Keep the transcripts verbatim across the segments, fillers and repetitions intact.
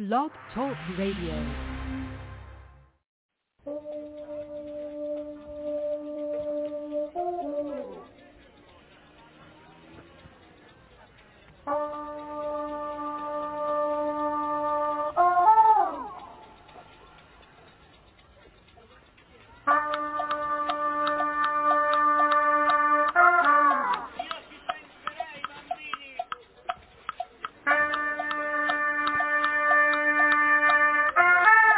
Blog Talk Radio. Ah!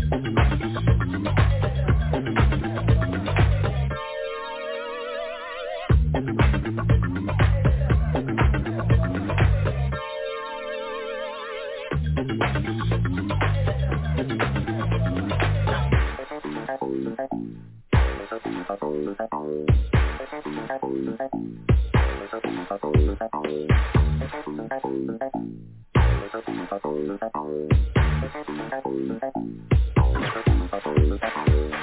Thank you.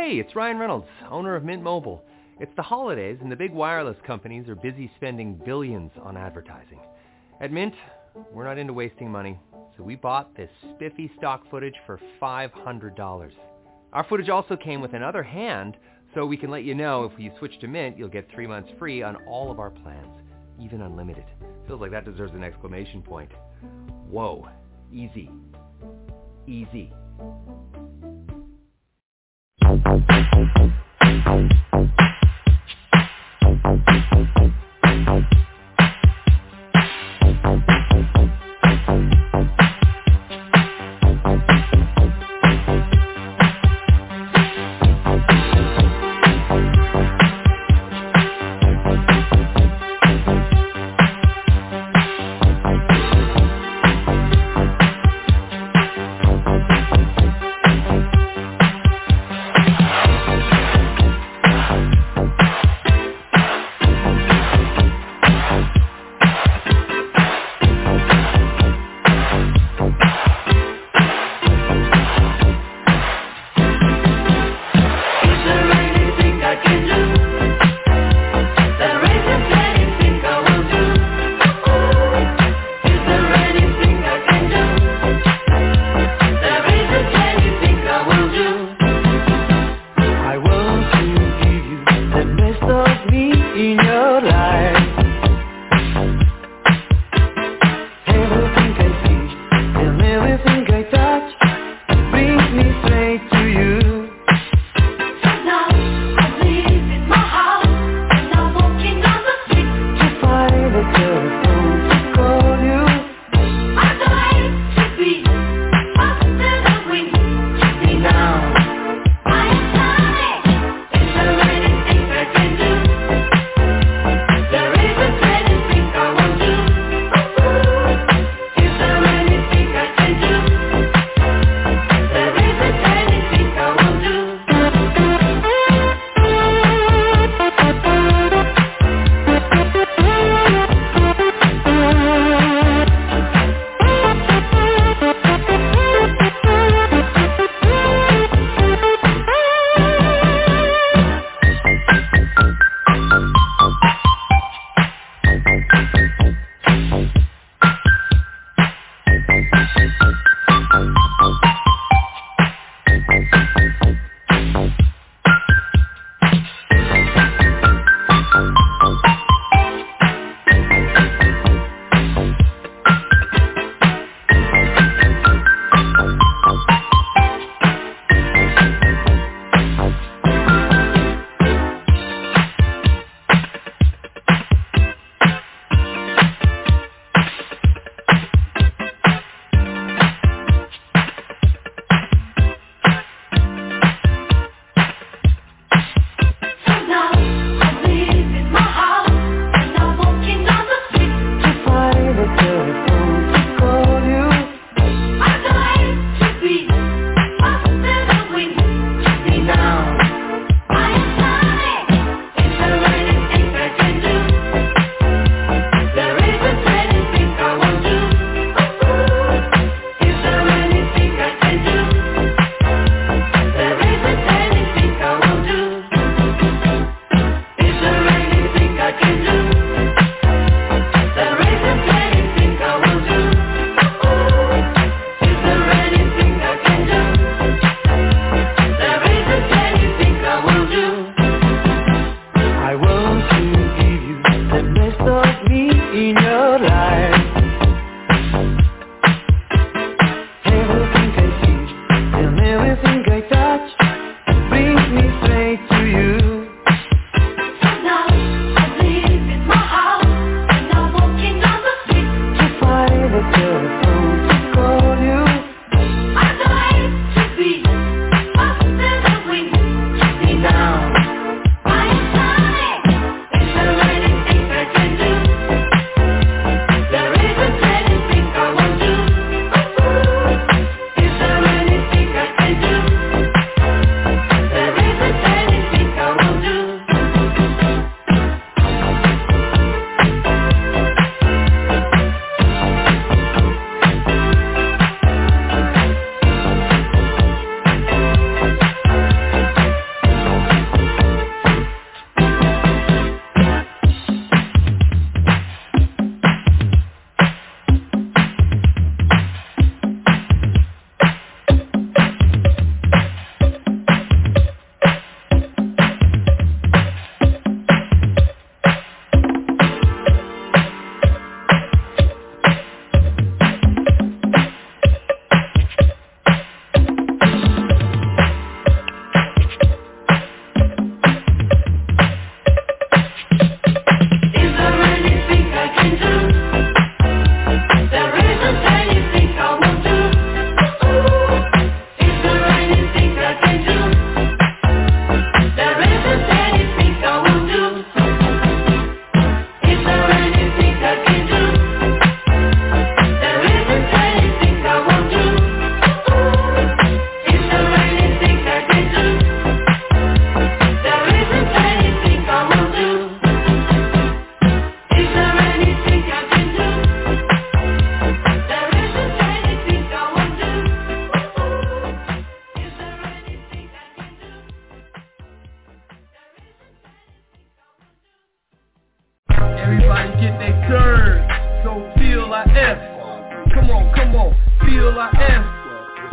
Hey, it's Ryan Reynolds, owner of Mint Mobile. It's the holidays and the big wireless companies are busy spending billions on advertising. At Mint, we're not into wasting money, so we bought this spiffy stock footage for five hundred dollars. Our footage also came with another hand, so we can let you know if you switch to Mint, you'll get three months free on all of our plans, even unlimited. Feels like that deserves an exclamation point. Whoa, easy. Easy.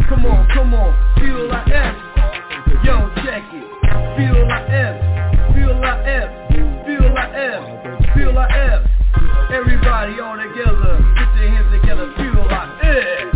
Come on, come on, feel like F. Yo, check it. Feel like F. Feel like F. Feel like F. Feel like F. Everybody all together. Put your hands together. Feel like F.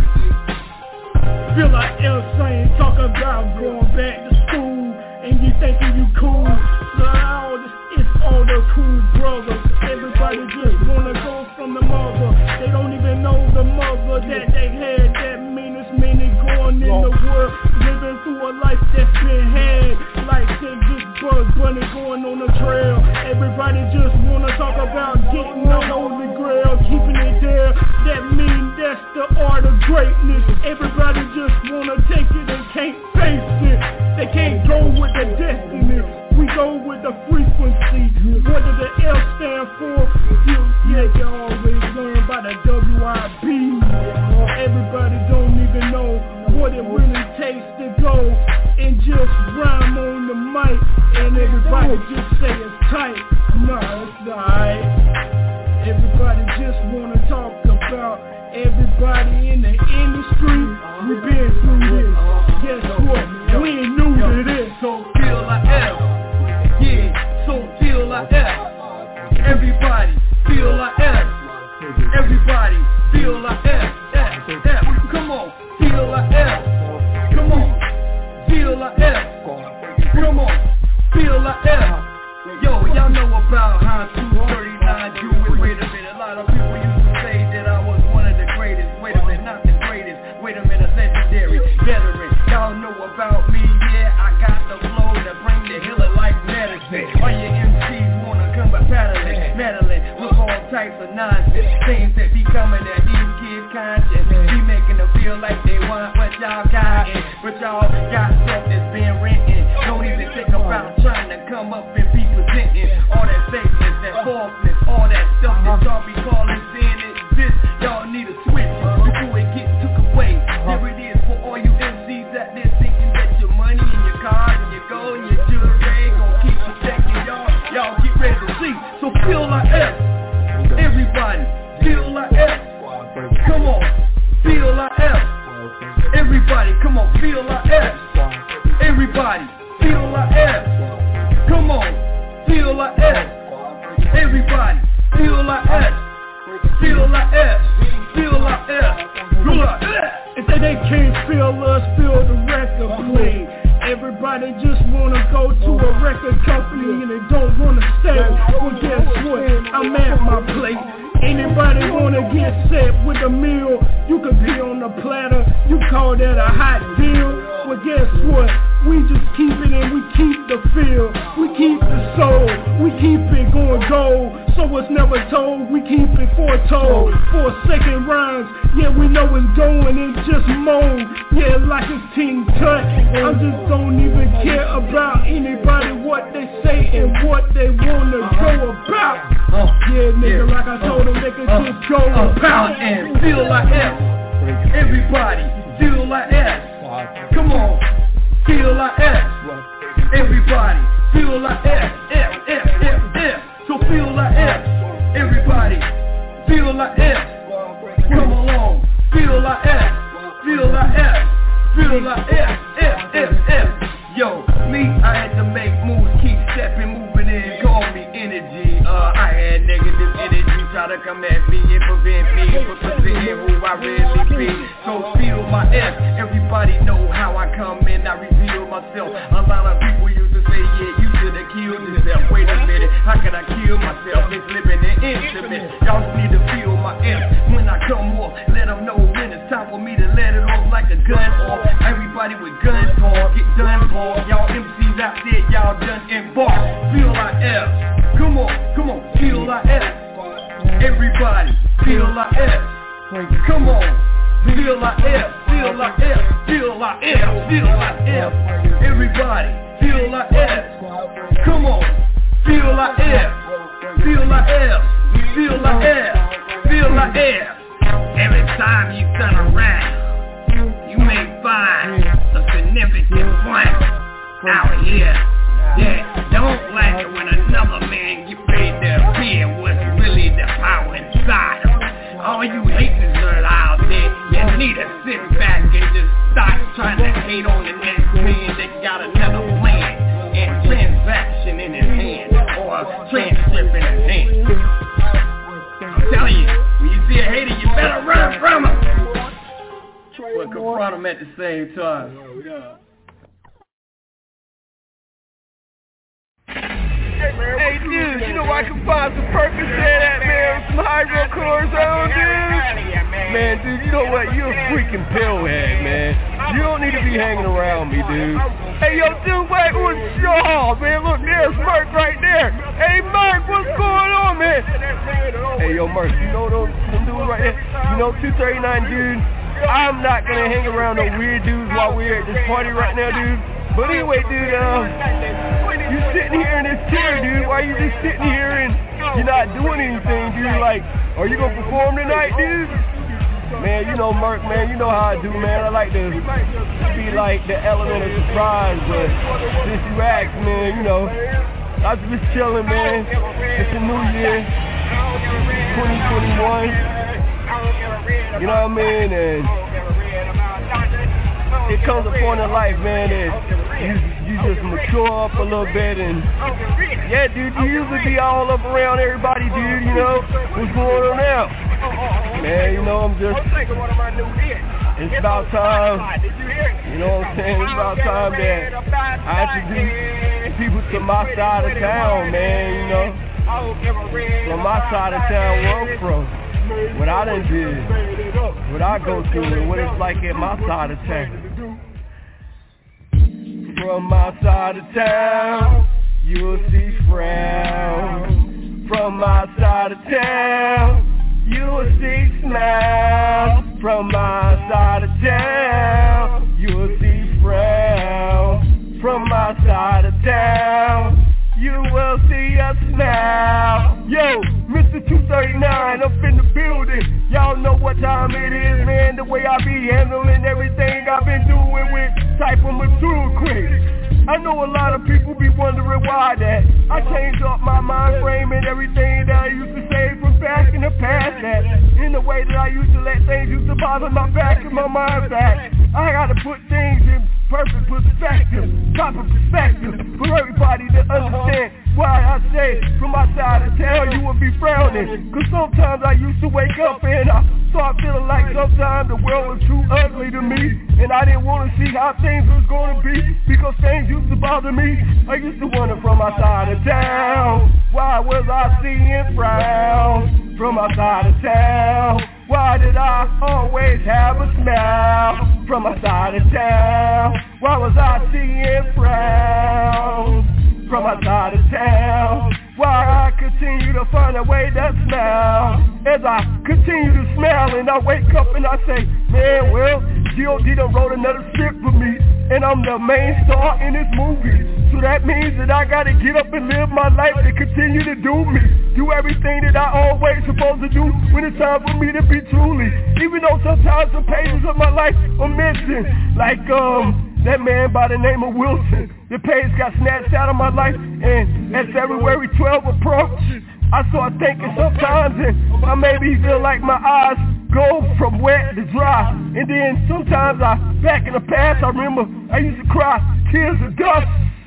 Feel like F saying, talk about going back to school, and you thinking you cool. So all this, it's all the cool brothers. Everybody just wanna go from the mother. They don't even know the mother that they had. That meanest minute going in the world, living through a life that's been had. Like said, just Bug Bunny going on the trail. Everybody just wanna talk about getting the holy grail, keeping it there. That mean that's the art of greatness. Everybody just wanna take it and can't face it. They can't go with the destiny. We go with the frequency. What does the L stand for? You, yeah, you always learn by the W I B. Everybody don't even know what it really takes to go and just rhyme on the mic, and everybody just say it's tight. No, it's alright. Everybody just wanna talk about everybody in the industry. We been through this. Guess what? We ain't new to this. So feel like F. Yeah, so feel like F. Everybody feel like F. Everybody feel like F. F, F. Come on, feel like F. Come on, feel like F. Come on, feel like F. Yo, y'all know about how two thirty-nine do it. Wait a minute, a lot of people used to say that I was one of the greatest. Wait a minute, not the greatest. Wait a minute, legendary veteran. Y'all know about me, yeah, I got the flow to bring the healer like medicine. All your M Cs wanna come by paddling, meddling with all types of nonsense. Things that be coming at these kids' conscience, be making them feel like they want what y'all got, but y'all got stuff that's been written. Don't even think about trying to come up and be presenting all that fakeness, that falseness, all that stuff that y'all be calling sin exists. Y'all need a switch before it gets took away. There it is for all you M Cs out there thinking that your money and your cars and your gold and your jewelry gon' keep protecting y'all. Y'all get ready to see. So feel like F. Everybody feel like F. Come on, feel like F. Everybody, come on, feel like F. Everybody feel like F. Come on, feel like F. Everybody feel like F. Feel like F. Feel like F. Feel like F. If they, they can't feel us, feel the record play. Everybody just wanna go to a record company and they don't wanna stay. Well, guess what? I'm at my place. Anybody wanna get set with a meal? You could be on the platter. You call that a hot deal? Well, guess what? We just keep it and we keep the feel. We keep the soul. We keep it going gold. So it's never told. We keep it foretold. For a second rhymes, yeah, we know it's going and just moan. Yeah, like it's Team Tut. I just don't even care about anybody, what they say and what they wanna go about. Yeah, nigga, like I told them, they could just go about and feel like F. Everybody feel like F. Come on, feel like F. Everybody feel like F. F, F, F, F. So feel like F. Everybody feel like F. Come along, feel like F. Feel like F. Feel like F, F, F, F. Yo, me, I had to make moves, keep stepping, moving in, call me energy. Uh, I had negative energy try to come at me and prevent me from presenting who I really be. So feel my F. Everybody know how I come in, I reveal myself. A lot of people used to say, yeah, you should have killed yourself. Wait a minute, how can I kill myself? It's living in intimate. Y'all just need to feel my F. When I come off, let them know when it's time for me to let it off like a gun off. Everybody with guns talk, get done for. Y'all M Cs out there, y'all done embark. Feel like F. Come on, come on, feel like F. Everybody, feel like F. Come on, feel like F. Feel like F. Feel like F. Feel like F. Everybody, feel like F. Come on, feel like F. Feel like F. Feel like F. Feel like F. Every time you turn around, you may find a significant point out here. Yeah, don't like it when another man get paid to appear what's really the power inside of him. All you haters are out there, you need to sit back and just start trying to hate on the next man that got another plan and transaction in his hand or a transcript in his hand. I'm telling you, when you see a hater, you better run from him. But confront him at the same time. Hey dude, you know I can find some Percocet at, man, some hydrocortisone, dude. Man, dude, you know what? You're a freaking pillhead, man. You don't need to be hanging around me, dude. Hey, yo, dude, wait, what's your man? Look, there's Merc right there. Hey, Merc, what's going on, man? Hey, yo, Merc, you know those them dudes right there? You know, two thirty-nine, dude. I'm not gonna hang around no weird dudes while we're at this party right now, dude. But anyway, dude, uh, you sitting here in this chair, dude. Why you just sitting here and you're not doing anything, dude? Like, are you gonna perform tonight, dude? Man, you know, Merc, man, you know how I do, man. I like to be like the element of surprise, but since you asked, man, you know, I was just chilling, man. It's a new year, twenty twenty-one. You know what I mean? And it comes a point in life, man, that you, you just mature up a little bit and, yeah, dude, you usually be all up around everybody, dude, you know, what's going on now? Man, you know, I'm just, it's about time, you know what I'm saying, it's about time that I introduce people to my side of town, man, you know, from my side of town where I'm from. What I done did, what I go through, and what it's like at my side of town. From my side of town, you'll see frown. From my side of town, you'll see smile. From my side of town, you'll see frown. From my side of town, you will see a smile. Yo, Mister two thirty-nine up in the building. Y'all know what time it is, man. The way I be handling everything I've been doing with type of material quick. I know a lot of people be wondering why that I changed up my mind frame and everything that I used to say from back in the past. That in the way that I used to let things used to bother my back and my mind back. I gotta put things in perfect perspective, proper perspective for everybody to understand why I say from my side of town you will be frowning. Cause sometimes I used to wake up and I start feeling like sometimes the world was too ugly to me, and I didn't want to see how things was going to be because things used to bother me. I used to wonder from my side of town, why was I seeing frown? From my side of town, why did I always have a smile? From my side of town, why was I seeing frown? From my side of town, why I continue to find a way to smile. As I continue to smile and I wake up and I say, man, well, G O D done wrote another script for me, and I'm the main star in this movie. So that means that I gotta get up and live my life and continue to do me. Do everything that I always supposed to do when it's time for me to be truly. Even though sometimes the pages of my life are missing. Like um that man by the name of Wilson. The page got snatched out of my life, and as February twelfth approached, I start thinking sometimes and I maybe feel like my eyes go from wet to dry. And then sometimes I, back in the past, I remember I used to cry tears of dust.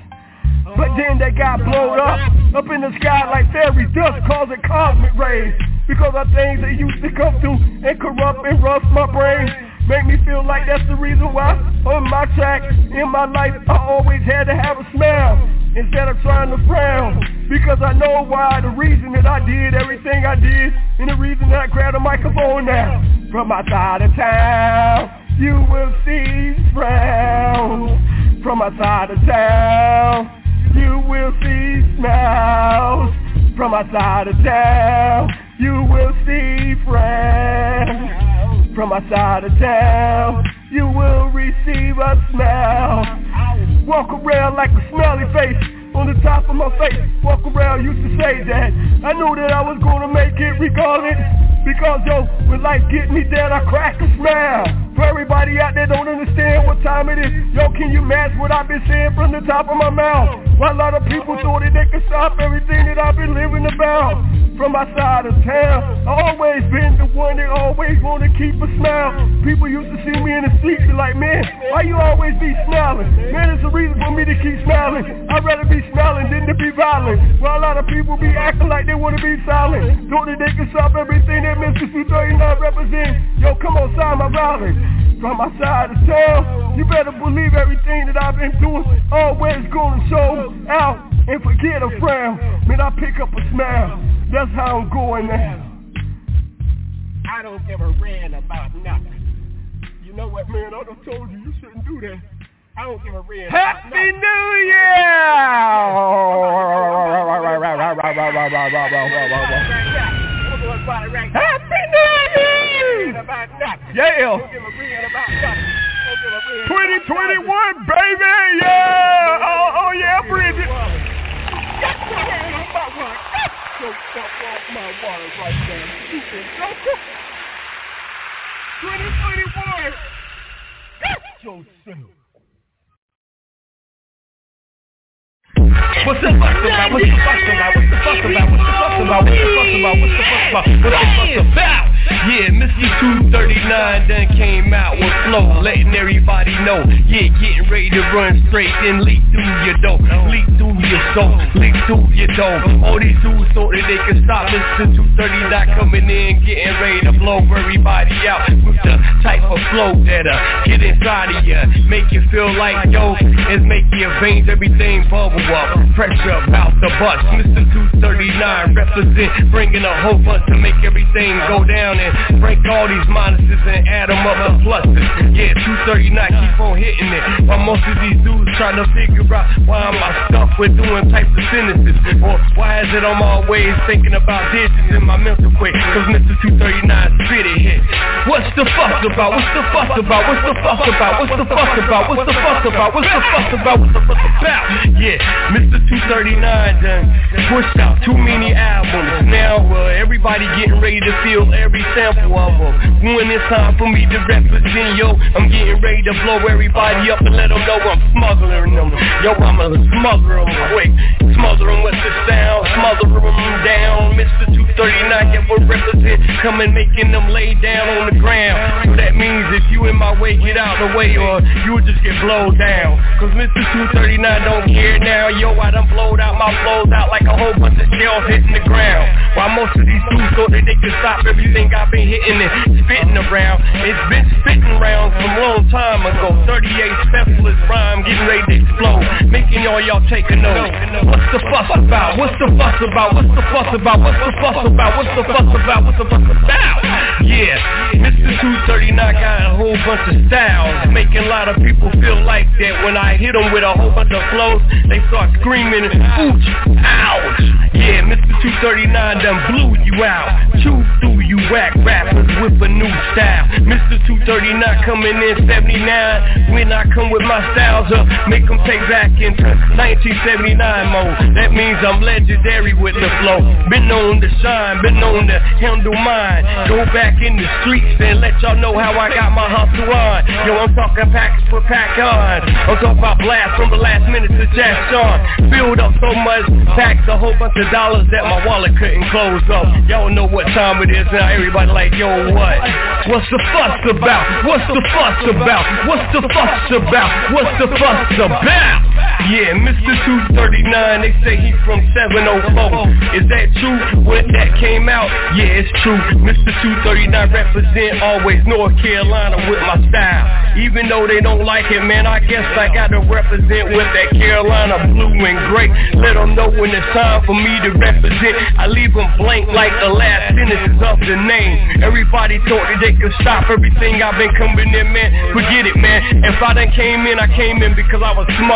But then they got blown up, up in the sky like fairy dust, causing cosmic rays. Because of things that used to come through and corrupt and rust my brain. Make me feel like that's the reason why on my track, in my life, I always had to have a smile instead of trying to frown. Because I know why, the reason that I did everything I did, and the reason that I grabbed a microphone now. From my side of town, you will see frown. From my side of town, you will see smiles. From my side of town, you will see friends. From my side of town, you will receive a smile. Walk around like a smiley face on the top of my face. Walk around used to say that I knew that I was gonna make it regardless. Because yo, when life get me down, I crack a smile. For everybody out there don't understand what time it is. Yo, can you match what I've been saying from the top of my mouth? Why a lot of people thought that they could stop everything that I've been living about. From my side of town, I always been the one that always want to keep a smile. People used to see me in the streets and like, man, why you always be smiling? Man, it's a reason for me to keep smiling. I'd rather be smiling than to be violent. While a lot of people be acting like they want to be silent. Thought that they could stop everything that Mister two thirty-nine represents. Yo, come on, sign my rally. From my side of town, you better believe everything that I've been doing. Always gonna show out and forget a frown. Man, I pick up a smile. That's how I'm going now. I don't give a ran about nothing. You know what, man? I done told you you shouldn't do that. I don't give a ran about nothing. Happy New Year! Happy New Year! Yeah! twenty twenty-one, baby! Yeah! Oh, oh yeah, Bridget! Get your hand on my water! Get your fuck off my water right there. Stupid joker! twenty twenty-one! Get yourself! What's the fuss about? What's the fuss about? What's the fuss about? What's the fuss about? What's the fuss about? What's the fuss about? What's the fuss about? Yeah, Mister two thirty-nine done came out with flow, letting everybody know. Yeah, getting ready to run straight, then leak through your dough, leak through your soul, leak through your dough. All these dudes thought that they could stop Mister two thirty-nine coming in, getting ready to blow everybody out with the type of flow that'll get inside of you, make you feel like yo, it's making your veins, everything bubble up. Pressure about the bus. Mister two thirty-nine represent, bringing a whole bunch to make everything go down and break all these minuses and add them up to pluses. Yeah, two thirty-nine keep on hitting it. While most of these dudes trying to figure out why am I stuck with doing types of sentences, or why is it I'm always thinking about digits in my mental quick? Cause Mister two thirty-nine spit it hit. What's the fuss about? What's the fuss about? What's the fuss about? What's the fuss about? What's the fuss about? What's the fuss about? What's the fuss about? Yeah, Mister two thirty-nine done pushed out too many albums. Now uh, everybody getting ready to feel every sample of them. When it's time for me to represent, yo, I'm getting ready to blow everybody up and let them know I'm smuggling them. Yo, I'm a smuggle them quick. Smother them with the sound, smother them down. Mister two thirty-nine, yeah, will represent, coming making them lay down on the ground. So that means if you in my way, get out the way or you'll just get blowed down. Cause Mister two thirty-nine don't care now, yo, I done blowed out my flows out like a whole bunch of shells hitting the ground. While most of these dudes thought that they could stop everything I've been hitting and spitting around. It's been spitting around from a long time ago. thirty-eight specialist rhyme getting ready to explode, making all y'all take a note. What's the fuss about? What's the fuss about? What's the fuss about? What's the fuss about? What's the fuss about? What's the fuss about? Yeah, Mister two thirty-nine got a whole bunch of styles, making a lot of people feel like that. When I hit them with a whole bunch of flows, they start screaming, ooch, ouch. Yeah, Mister two thirty-nine done blew you out, chewed through you whack rappers with a new style. Mister two thirty-nine coming in seventy-nine. When I come with my styles up, make them take back into nineteen seventy-nine mode. That means I'm legendary with the flow. Been known to shine, been known to handle mine. Go back in the streets and let y'all know how I got my hustle on. Yo, I'm talking packs for pack on. I'm talking about blast from the last minute to Jack Sean. Build up so much, packs a whole bunch of dollars that my wallet couldn't close up. Y'all know what time it is now. Everybody like, yo, what? What's the fuss about? What's the fuss about? What's the fuss about? What's the fuss about? Yeah, Mister two thirty-nine, they say he from seven oh four. Is that true? When that came out? Yeah, it's true. Mister two thirty-nine represent always North Carolina with my style. Even though they don't like it, man, I guess I gotta represent with that Carolina blue and gray. Let them know when it's time for me to represent. I leave them blank like the last sentences of the name. Everybody thought that they could stop everything I've been coming in, man. Forget it, man. If I done came in, I came in because I was smuggling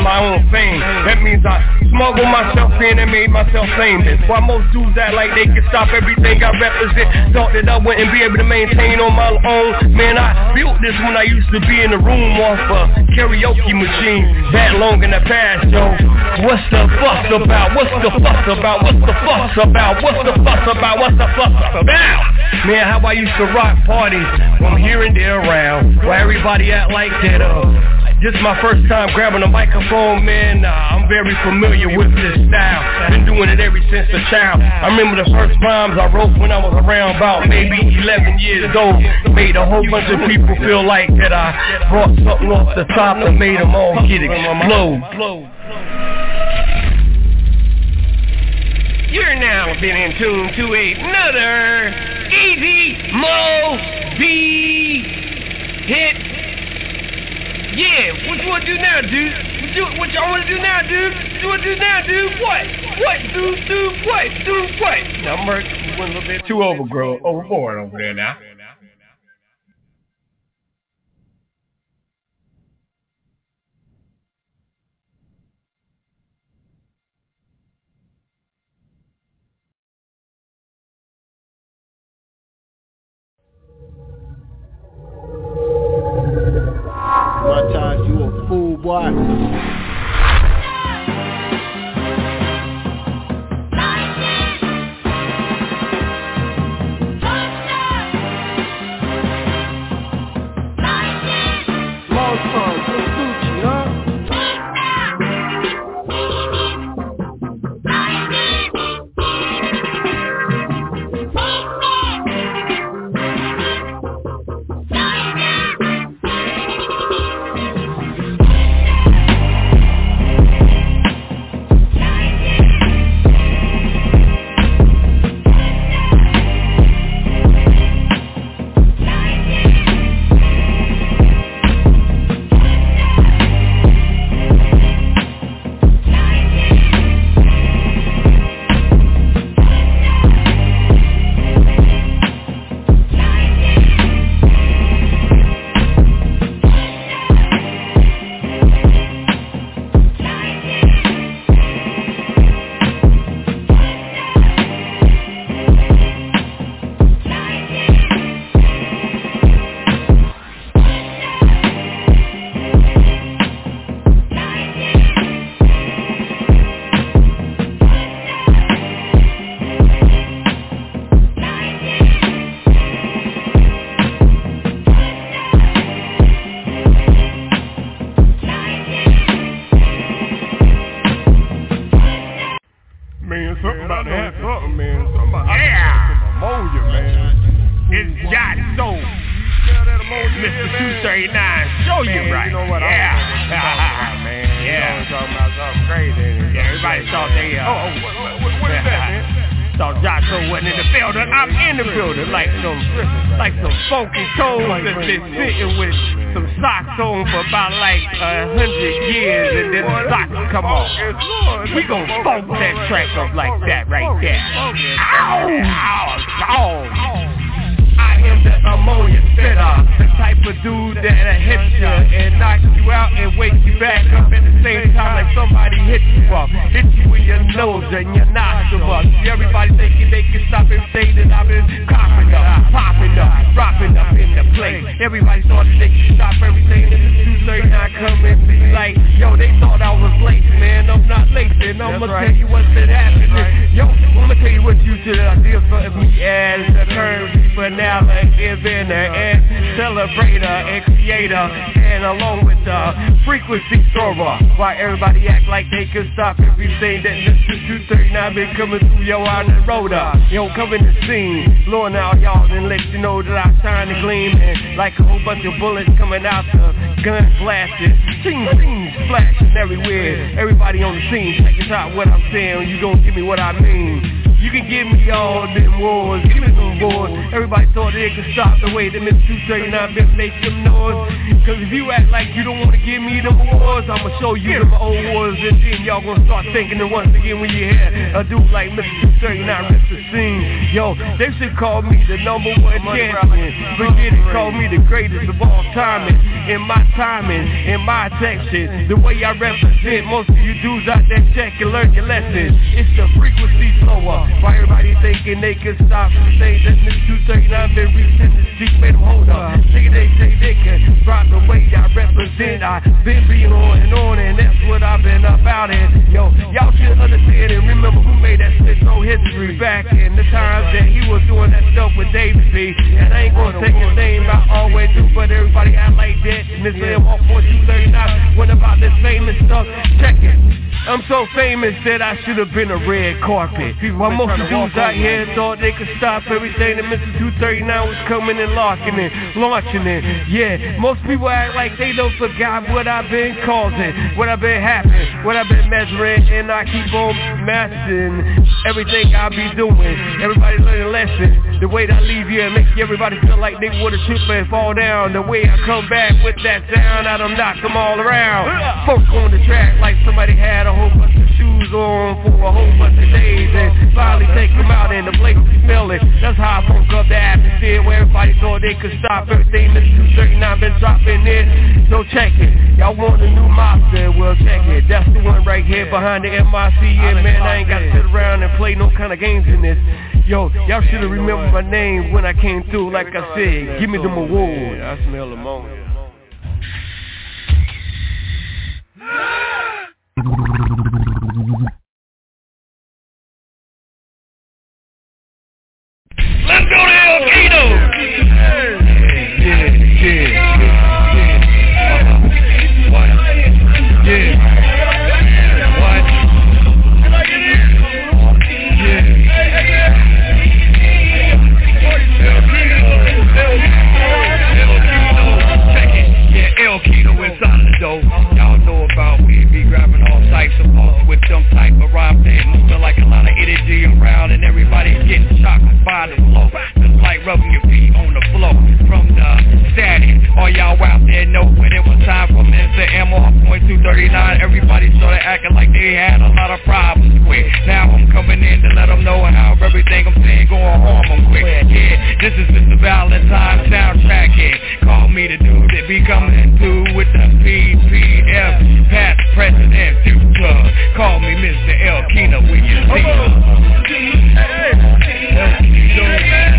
my own fame. That means I smuggled myself in and made myself famous. While most dudes act like they can stop everything I represent, thought that I wouldn't be able to maintain on my own. Man, I built this when I used to be in the room off a karaoke machine. That long in the past, yo. What's the fuss about? What's the fuss about? What's the fuss about? What's the fuss about? What's the fuss about? Man, how I used to rock parties from here and there around, where everybody act like that, uh, this is my first time grabbing a microphone, man. Uh, I'm very familiar with this style. Been doing it ever since a child. I remember the first rhymes I wrote when I was around about maybe eleven years old. Made a whole bunch of people feel like that I brought something off the top that made them all get explode. You're now been in tune to another Easy Mo B hit. Yeah, what you wanna do now, dude? What, you, what y'all wanna do now, dude? What you wanna do now, dude? What? What, dude, dude, what? Dude, what? Now, Merc, you went a little bit too overgrown, overboard over there now. One time you a fool, boy. We gon' funk that track up like that right there. Ow! Ow! Ow! I am the ammonia spitter, the type of dude that'll hit you and knock you out and wake you back up at the same time like somebody hit you up. Hit you in your nose and your nostrils. Everybody thinking they can stop everything that I've been coughing up, popping up, dropping up in the place. Everybody thought that they could stop everything in the two thirty-nine come and be like, yo, they thought I was late, man. I'm not late, and I'm gonna tell you what's been happening. Yo, I'm gonna tell you what you should ideas for me as a currency finale, inventor and celebrator, expiator, and along with the frequency thrower. Why everybody act like they can stop everything that this two thirty-nine been coming through yo on the road. Yo, come in the scene, blowing out y'all and let you know that I shine and gleam, and like a whole bunch of bullets coming out the gun blasting, ting ting splashing everywhere. Everybody on the scene, check it out what I'm saying. You gon' give me what I mean. You can give me all them wars, give me some wars. Everybody thought they could stop the way that Mister two thirty-nine been make them noise. Cause if you act like you don't want to give me them wars, I'ma show you them old wars. And then y'all gonna start thinking that once again when you hear a dude like Mister two thirty-nine rip the scene. Yo, they should call me the number one champion. Forget it, call me the greatest of all time. In my timing, in my section, the way I represent, most of you dudes out there check and learn your lessons. It's the frequency slower. Why everybody thinking they can stop the things that Mister two thirty-nine been reaching the seat, made them hold up. Thinking they say they can rock the way I represent. I been being on and on, and that's what I've been about it. Yo, y'all should understand and remember who made that shit so history back in the times that he was doing that stuff with David B. And I ain't gonna take his name out always do, but everybody act like that. And this M one four two thirty-nine, what about this famous stuff? Check it. I'm so famous that I should have been a red carpet. While most of dudes out here thought they could stop everything that Mister two thirty-nine was coming and locking it, launching it. Yeah, most people act like they don't forgot what I've been causing, what I've been happening, what I've been measuring, and I keep on mastering everything I be doing. Everybody learn a lesson. The way that I leave here and make everybody feel like they would have tripped and fall down. The way I come back with that sound, I done knock them all around. Folks on the track like somebody had a whole bunch of shoes on for a whole bunch of days and finally take them out and the place is filling. That's how I broke up the atmosphere where everybody thought they could stop everything. Mister two thirty-nine been dropping it, so check it. Y'all want a new mobster? Well, check it. That's the one right here behind the M I C. Yeah, man, I ain't got to sit around and play no kind of games in this. Yo, y'all should have remembered my name when I came through. Like I said, give me them awards. I smell ammonia. Let's go to El Kino! Yeah, yeah, yeah, yeah. Uh-huh. What? Yeah. What? Yeah. El Kino. Check it. Yeah, El Kino inside the door. Y'all know about we be grabbing all types of balls with them type of rhymes and moving like a lot of energy around and everybody's getting shocked by the flow. Just like rubbing your feet on the floor from the static. All y'all out there know when it was time for Mister M one two thirty-nine. Everybody started acting like they had a lot of problems quick. Now I'm coming in to let them know how everything I'm saying going harm them quick. Yeah, this is Mister Valentine soundtrack. Yeah, call me the dude that be coming through with the P P F, past, present, and future. Call me Mister El Kino when you see me. El Kino.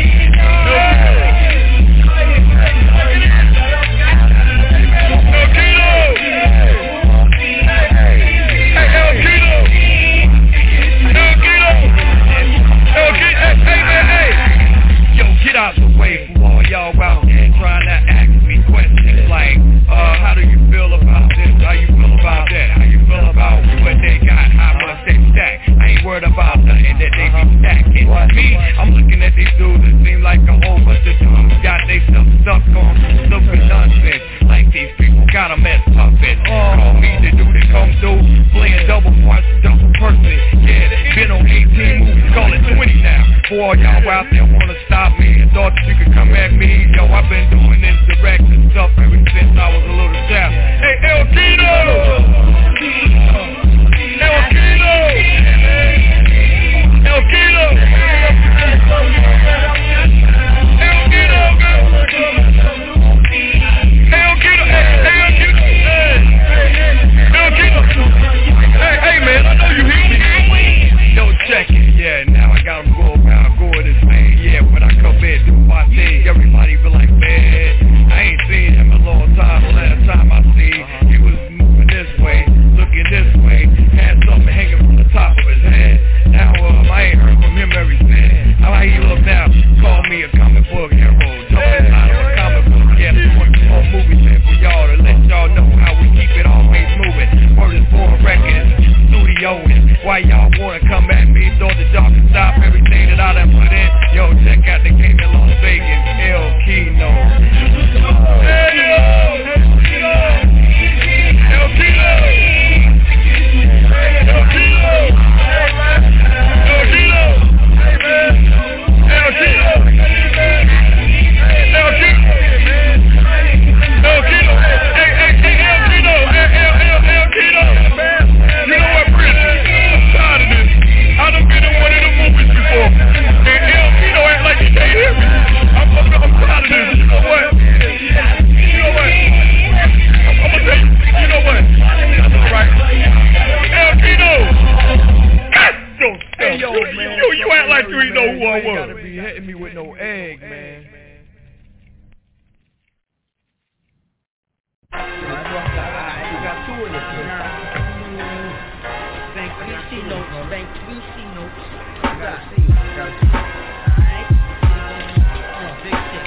Get out the way for all y'all out there trying to ask me questions like, uh, how do you feel about this? How you feel about that? How you feel about what they got? How much they stack? I ain't worried about nothing that they be stacking. Me, I'm looking at these dudes that seem like a whole bunch of dudes got they stuff stuck on stupid nonsense. Like these people got them as puppets. Call me the dude that come through playing double parts, double person. Yeah, been on eighteen movies, call it twenty now. For all y'all out there wanna stop me and thought that you could come at me, yo, I've been doing this direction stuff ever since I was a little child. Hey, El Kino! El Kino! El Kino! El Kino! El Kino! Hey, El Kino! Hey! El Kino! Hey, hey, man, I know you hear me. Yo, check it, yeah, now I got him go around, go this way, yeah, when I come in, do my thing, everybody be like, man, I ain't seen him in a long time, the last time I see, he was moving this way, looking this way, had something hanging from the top of his head, now, um, I ain't heard from him ever since, how he look now, call me a comic book hero, jumping out of a comic book, yeah, that's one more movies, man, for y'all to let y'all know how we keep it always moving, word is born records, studio is, why y'all wanna come at me, thought the dog could stop everything that I done put in, yo, check out the game in Las Vegas, El Kino. Hey, yo! El Kino! El Kino! El Kino! notes, bank three C notes. Gotta see, gotta see. Alright? Oh, big shit.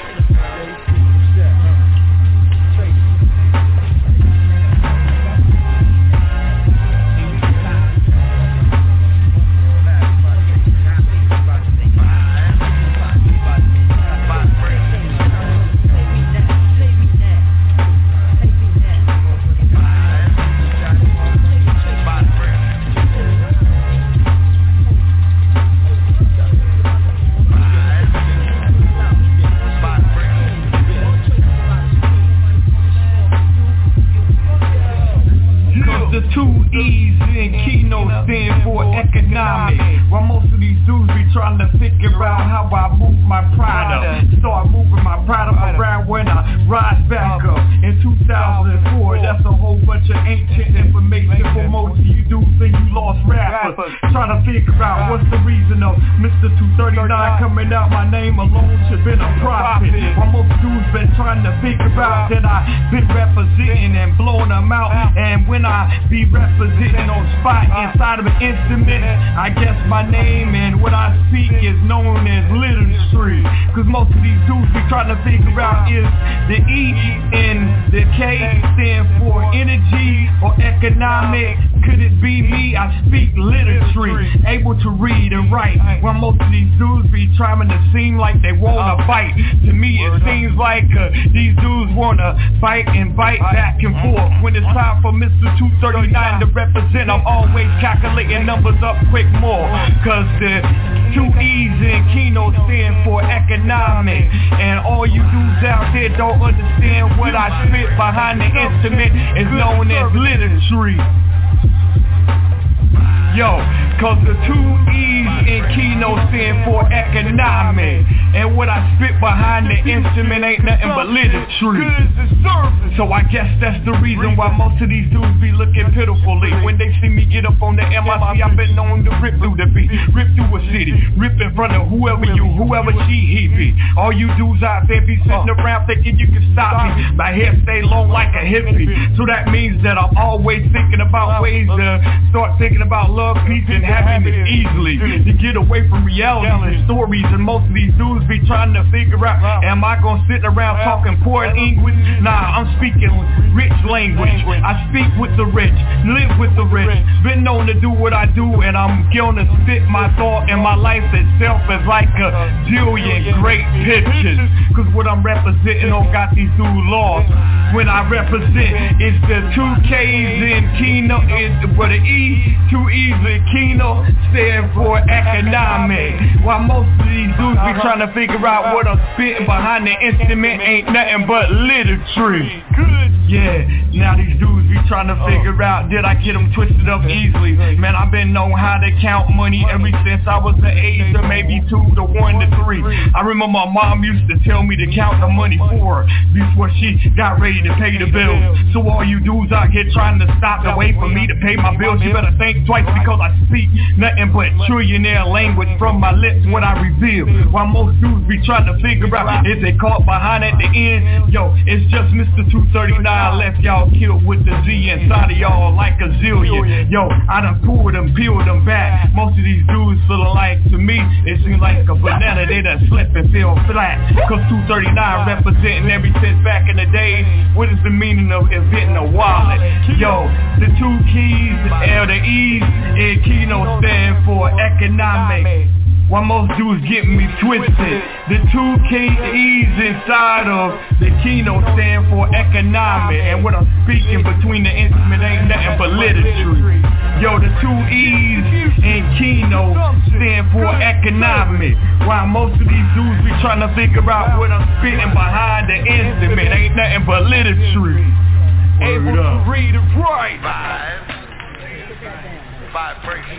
The two E's in Keno stand for economic. While most of these dudes be trying to figure out how I move my product. Start moving my product around when I rise back up in two thousand four. That's a whole bunch of ancient information for most of you dudes think you lost rappers. Trying to figure out what's the reason of Mister two thirty-nine coming out. My name alone should been a profit. While most dudes been trying to figure out that I been representing and blowing them out. And when I be representing on spot inside of an instrument, I guess my name and what I speak is known as literature. Cause most of these dudes be trying to figure out is the E and the K stand for energy or economic. Could it be me? I speak literature, able to read and write. While most of these dudes be trying to seem like they wanna bite. To me it seems like uh, these dudes wanna fight and bite back and forth. When it's time for Mister two thirty-nine to represent, I'm always calculating numbers up quick more. Cause the two E's in Keno stand for economic. And all you dudes out there don't understand what I spit behind the instrument is known as literature. Yo, cause the two E's in Keno stand for economic. And what I spit behind the instrument ain't nothing but literature. So I guess that's the reason why most of these dudes be looking pitifully. When they see me get up on the M I C, I've been known to rip through the beat, rip through a city, rip in front of whoever you, whoever she, he be. All you dudes out there be sitting around thinking you can stop me. My hair stay long like a hippie. So that means that I'm always thinking about ways to start thinking about love, peace, and happiness easily. To get away from reality and stories. And most of these dudes be trying to figure out, am I gonna sit around talking poor English? Nah, I'm speaking rich language. I speak with the rich, live with the rich. Been known to do what I do, and I'm gonna spit my thought, and my life itself is like a jillion great pictures. Cause what I'm representing don't got these dudes lost. When I represent, it's the two K's in Keno, it's for the E, two E's in Keno stand for economic. While most of these dudes be trying to figure out what I'm spitting behind the instrument ain't nothing but literature. Good. Yeah, now these dudes be trying to figure out, did I get them twisted up easily? Man, I've been knowing how to count money ever since I was the age of maybe two to one to three. I remember my mom used to tell me to count the money for her before she got ready to pay the bills. So all you dudes out here trying to stop the way for me to pay my bills, you better think twice because I speak nothing but trillionaire language from my lips when I reveal. While most dudes be trying to figure out, is they caught behind at the end? Yo, it's just Mister two thirty-nine left y'all killed with the Z inside of y'all like a zillion. Yo, I done pulled them, peeled them back. Most of these dudes feeling like, to me, it seems like a banana, they done slept and fell flat. Cause two thirty-nine representing every since back in the day. What is the meaning of inventing a wallet? Yo, the two keys, L the E's, and Keno stand for economic. While most dudes getting me twisted, the two K's inside of the Keno stand for economic. And what I'm speaking between the instrument ain't nothing but literature. Yo, the two E's in Keno stand for economic. While most of these dudes be trying to figure out what I'm spitting behind the instrument ain't nothing but literature. Able to read and write. Five breaks.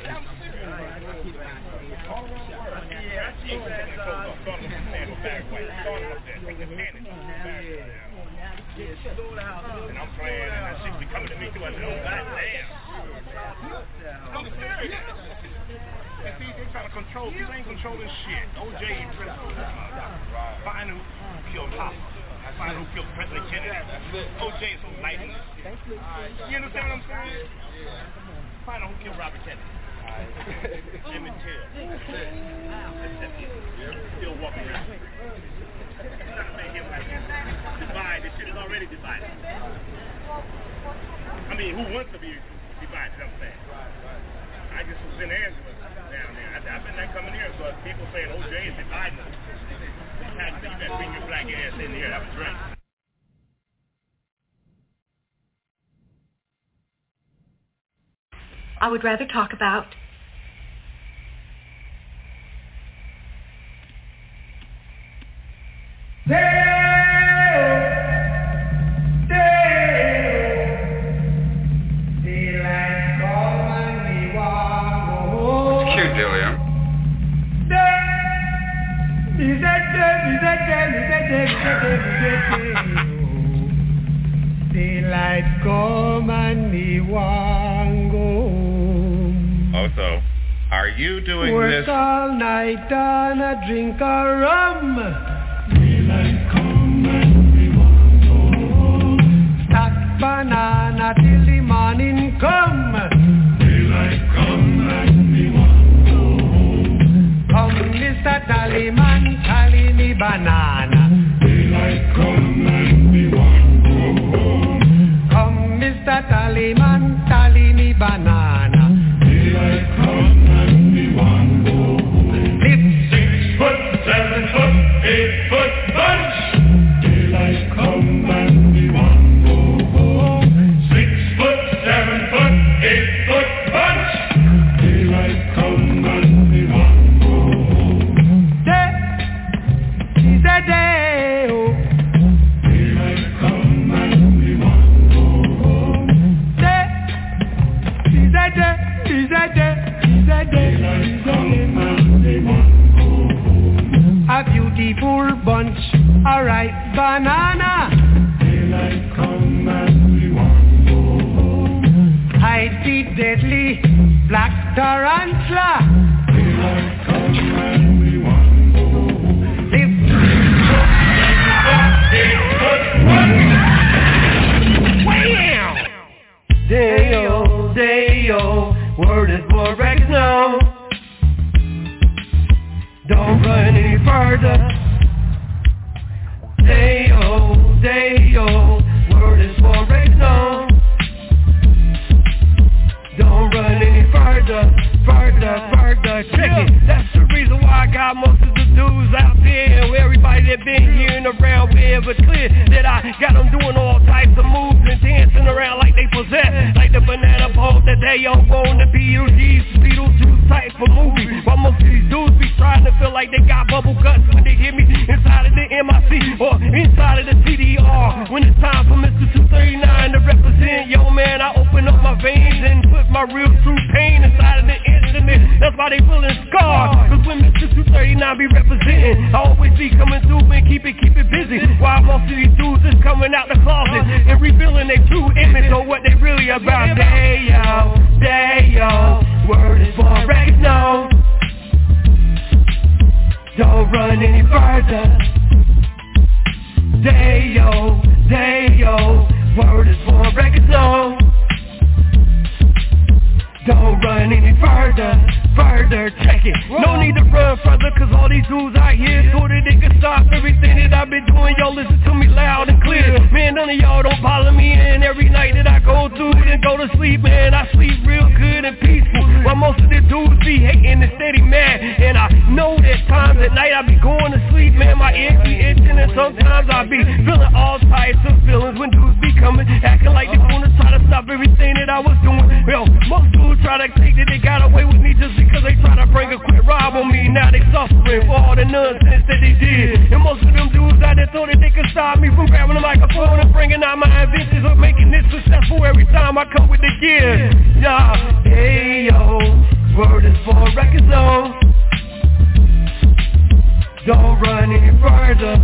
And I'm playing, and that shit be coming to me too. I said, oh, goddamn. I'm serious. And see, they try to control. People ain't controlling shit. O J principle. Find who killed Hopper. Find who killed President Kennedy. O J is so light. You understand what I'm saying? Find out who killed Robert Kennedy. Emmett Till. Still walking around. Trying to make him like divide. This shit is already divided. I mean, who wants to be divided? I'm saying. I just was in Angela down there. I, I've been there coming here, so if people saying O J is dividing us, you better bring your black ass in here and have a drink. I would rather talk about It's cute, Delia. Daylight come and me want go home. Also, are you doing Work this? Work all night and a drink a rum. Daylight come and me want go home. Stack banana till the morning come. Daylight come and me want go home. Come, Mister Tallyman, tally me banana. Daylight come and me want go home. Come, Mister Tallyman, tally me banana. Daylight come and me want go home. Lift six foot, seven foot, eight foot bunch. Daylight come and me want go home. Six foot, seven foot, eight foot bunch. Daylight come and me want go home. Day, she's a day, oh. Daylight come and me want go home. Day, she's a day, she's a day, she's a day. Daylight come and me want go home. A beautiful bunch, a ripe banana. Daylight come and me want go home. Hide the deadly black tarantula. Daylight come and me want go home. Live Day-o, day-o, word is for records now. Don't run any further. Day-o, day-o, word is for records now. Don't run any further, further, further. Check it. That's the reason why I got most of the dudes out there. Where everybody that been here and around wherever clear that I got them doing all types of moves and dancing around like they possess. Like the banana boat that they all on the Beetlejuice, Beetlejuice type of movie. While most of these dudes be trying to feel like they got bubble guts when they hear me inside of the M I C or inside of the C D R. When it's time for Mister two thirty-nine to represent, yo man, I open up my veins and put my real true pain inside of the instrument. That's why they feeling scarred. Cause when Mister two thirty-nine be representing, I always be coming through and keep it, keep it busy. While most of these dudes is coming out the closet and revealing their true image or what they really about. Day-o, day-o, word is for records now. Don't run any further. Day-o, day-o, word is for records now. Don't run any further, further, check it. No need to run further, cause all these dudes out here so that they can stop everything that I've been doing. Y'all listen to me loud and clear. Man, none of y'all don't bother me in every night that I go through and go to sleep. Man, I sleep real good and peaceful, while most of the dudes be hating and steady mad. And I know that times at night I be going to sleep. Man, my ears be itching and sometimes I be feeling all types of feelings when dudes be coming, acting like they wanna try to stop everything that I was doing. Well, most dudes try to think that they got away with me just because they try to bring a quick rob on me. Now they suffering for all the nonsense that they did. And most of them dudes out there thought that they could stop me from grabbing the microphone and bringing out my inventions of making this successful every time I come with the gear. Yeah, hey yo, word is for records on. Don't run any further.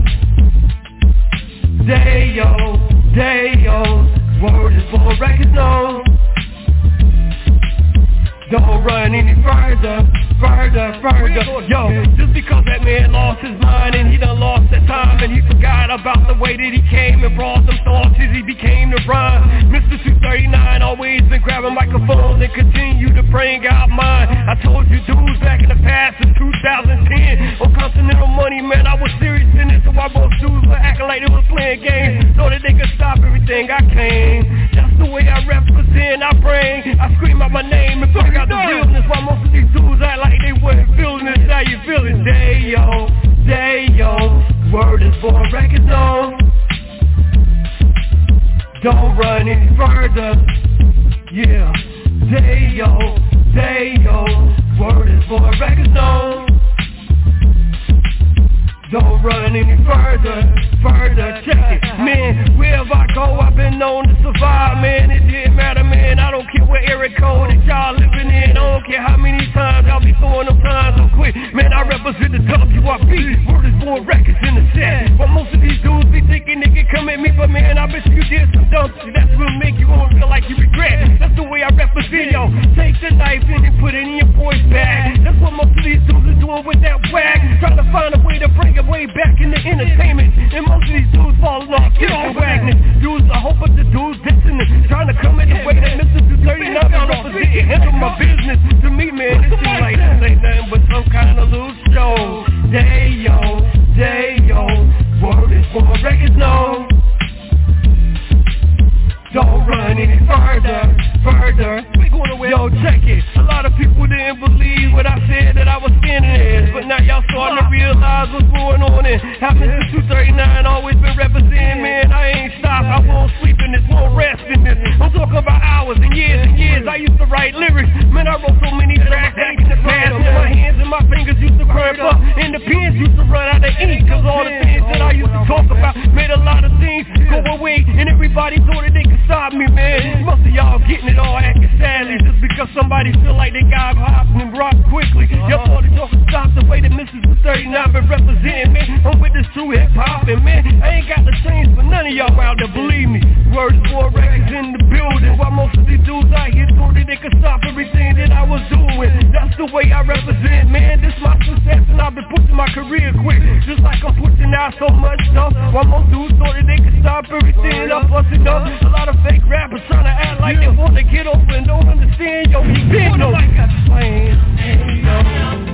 Day yo, day yo, word is for records on. Don't run any further, further, further. Yo, just because that man lost his mind and he done lost that time and he forgot about the way that he came and brought some thoughts as he became the rhyme. Mister two thirty-nine always been grabbing microphones and continue to bring out mine. I told you dudes back in the past in two thousand ten on Continental Money, man, I was serious in it, so I both dudes were acting like they was playing games so that they could stop everything I claim. That's the way I represent, I bring, I scream out my name and bring out the realness while most of these dudes act like they wasn't feeling this. How you feeling? Day-yo, day-yo, word is born, records on. Don't run any further, yeah. Day-yo, day-yo, word is born, records on. Don't run any further, further, check it. Man, wherever I go, I've been known to survive, man. It didn't matter, man, I don't care what area code that y'all living in. I don't care how many times I'll be throwing them times so quick. Man, I represent the W I P, word is born, records in the set. But most of these dudes be thinking they can come at me, but man, I bet you did some dumb shit. That's what make you won't feel like you regret. That's the way I represent, yo. Take the knife in and put it in your boy's bag. That's what most of these dudes are doing with that whack, trying to find a way to bring it way back into entertainment. And most of these dudes falling off, get on Wagner. Dudes, I hope of the dudes dissing it, trying to come in the way that Mister two thirty-nine represent. Handle my business. To me, man, it seems like this ain't nothing but some kind of loose show. Day-yo, day-yo, word is for records known. Don't run any further, further. Yo, check it. A lot of people didn't believe what I said that I was standing in, but now y'all starting to realize what's going on and how Mister two thirty-nine always been representing, man. I ain't stopped, I won't sleep in this, won't rest in this. I'm talking about hours and years and years. I used to write lyrics, man, I wrote so many tracks back in the past. My hands and my fingers used to cramp up, and the pens used to run out of ink, cause all the things that I used to talk about made a lot of things go away, and everybody thought that they could stop me, man. Most of y'all getting it all acting sadly just because somebody feel like they got hopping and rock quickly. Y'all thought that y'all could stop the way that Missus two thirty-nine been representing, man. I'm with this true hip-hop, and man, I ain't got the change for none of y'all out there, believe me. Words for records in the building, while most of these dudes out here thought that they could stop everything that I was doing. That's the way I represent, man. This my success, and I've been pushing my career quick, just like I'm pushing out so much stuff. While most dudes thought that they could stop everything I'm busting up. A lot of fake rappers trying to act like they want to get over and don't understand, yo, he big, no, like a plane, yo.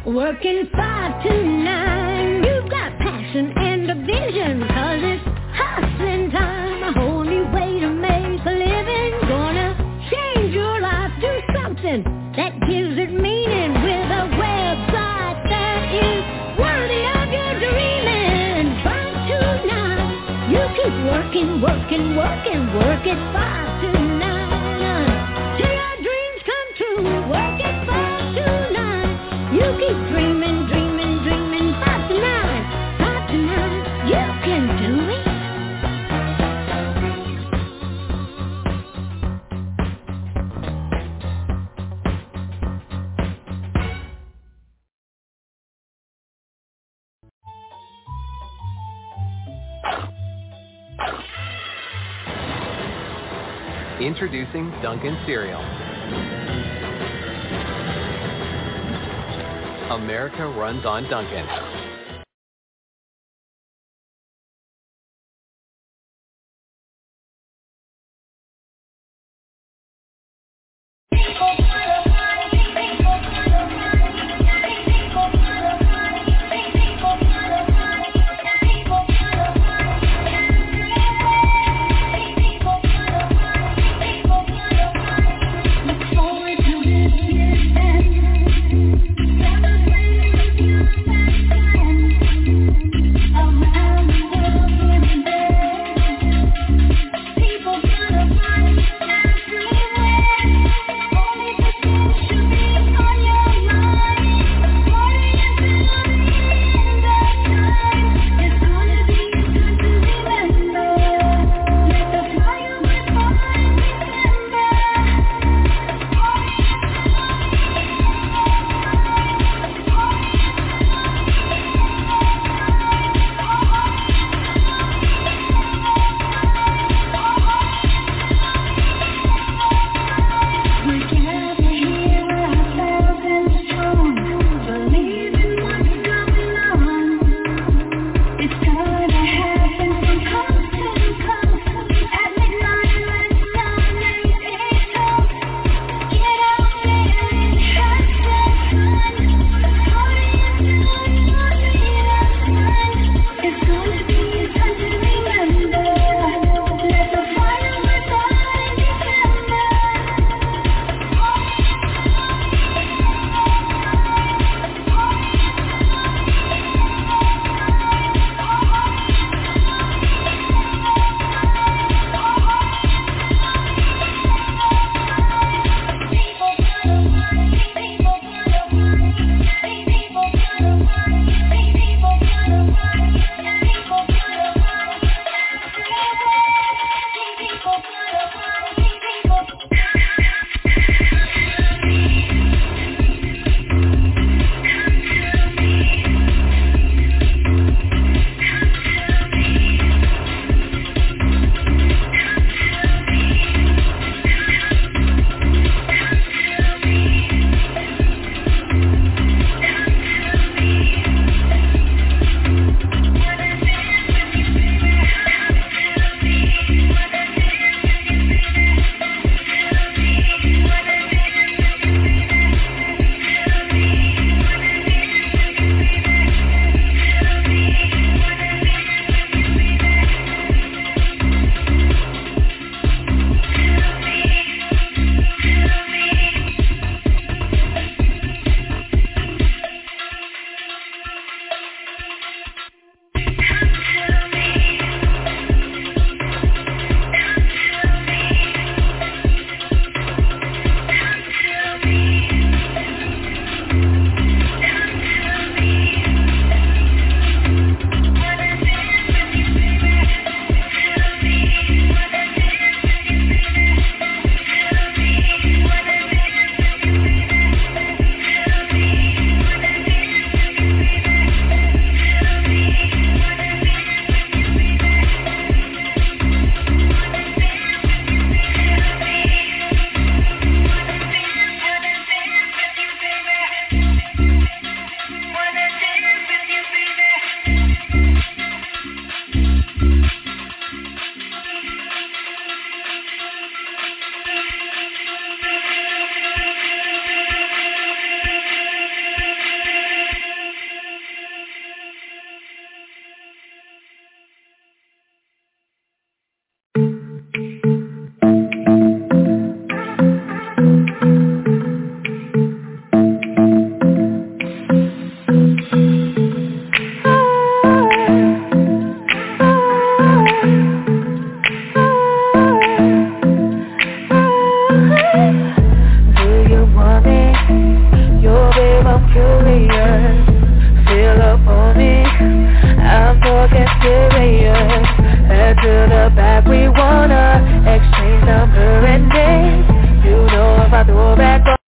Working five to nine, you've got passion and a vision, cause it's hustling time, a whole new way to make a living. Gonna change your life, do something that gives it meaning with a website that is worthy of your dreaming. Five to nine, you keep working, working, working, work it five to nine, till your dreams come true. Work it five to nine, you keep dreaming, dreaming, dreaming. Five to nine, five to nine, you can do it. Introducing Dunkin' Cereal. America runs on Dunkin'. Thank you. the back, we wanna exchange number and names. You know if I throw back on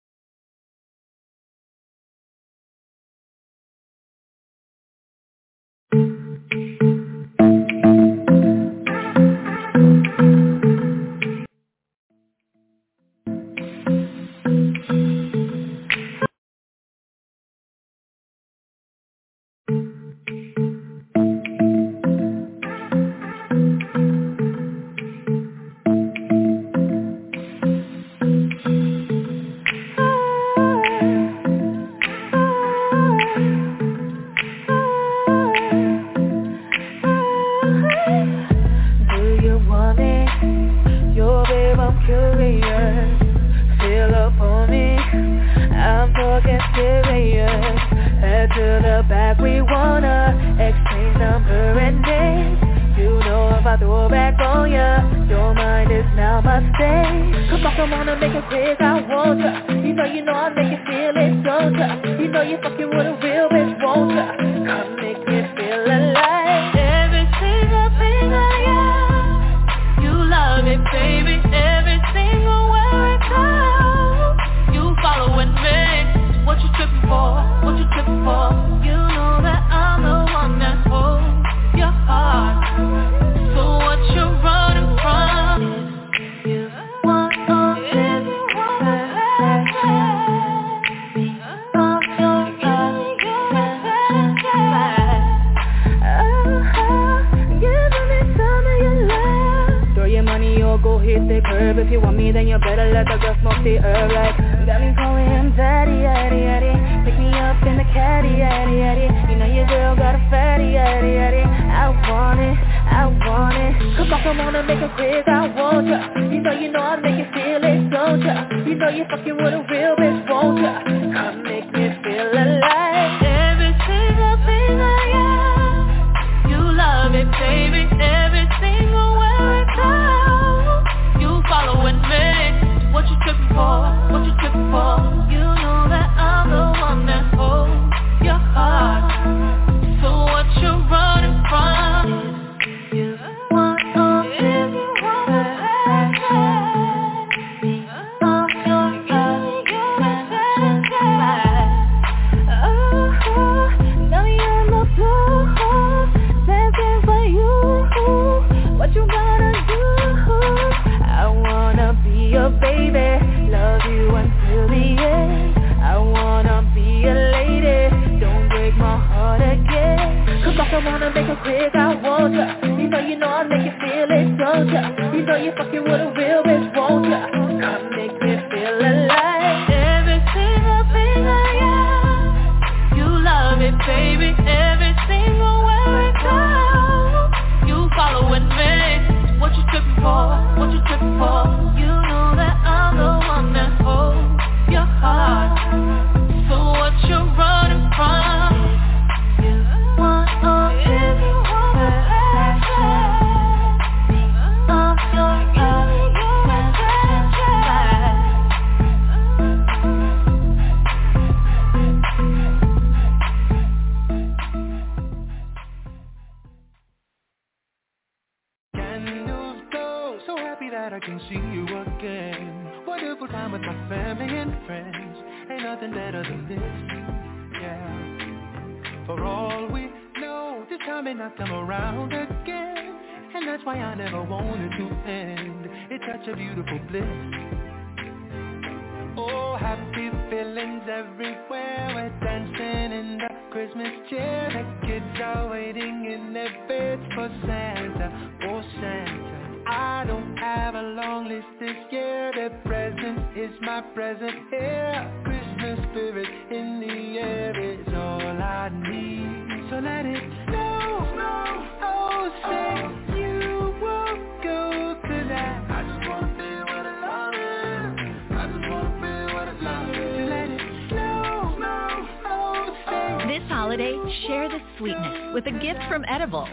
share the sweetness with a gift from Edible.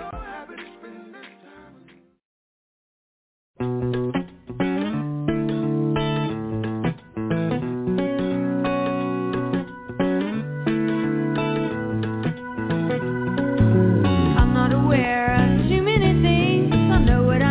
I'm not aware of too many things. I know what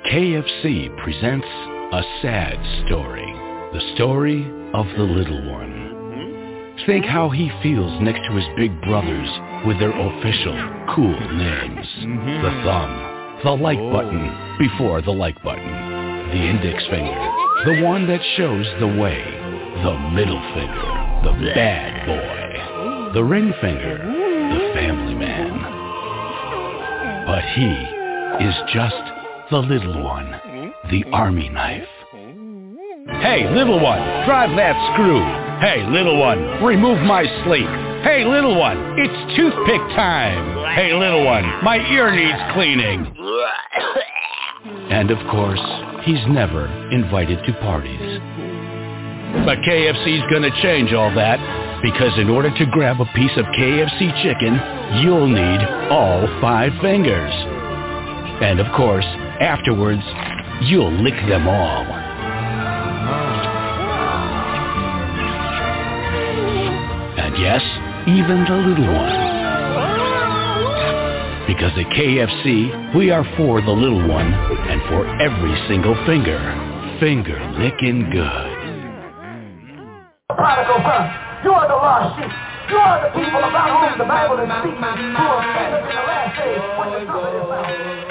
K F C presents a sad story. The story of the little one. Think how he feels next to his big brothers with their official cool names. Mm-hmm. The thumb, the like oh. button before the like button, the index finger, the one that shows the way, the middle finger, the bad boy, the ring finger, the family man. But he is just the little one, the army knife. Hey, little one, drive that screw. Hey, little one, remove my slate. Hey, little one, it's toothpick time. Hey, little one, my ear needs cleaning. And of course, he's never invited to parties. But K F C's gonna change all that, because in order to grab a piece of K F C chicken, you'll need all five fingers. And of course, afterwards, you'll lick them all. And yes, even the little ones. Because at K F C, we are for the little one and for every single finger. Finger licking good. Prodigal son, you are the lost sheep. You are the people about whom the Bible is speaking. Who are standing in the last days when the truth is found.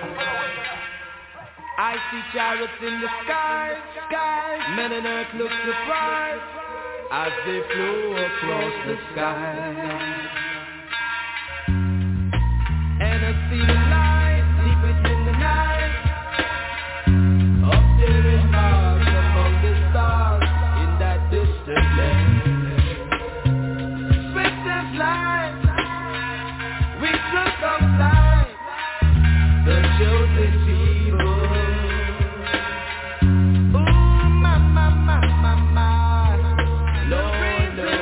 I see chariots in the sky, sky. Men on earth look surprised as they flew across the sky. And I see the light deep within the night, up there in Mars among the stars in that distant land. Swiftest light, we took up light, the chosen people. Ooh, my, my, my, my, my, Lord, Lord.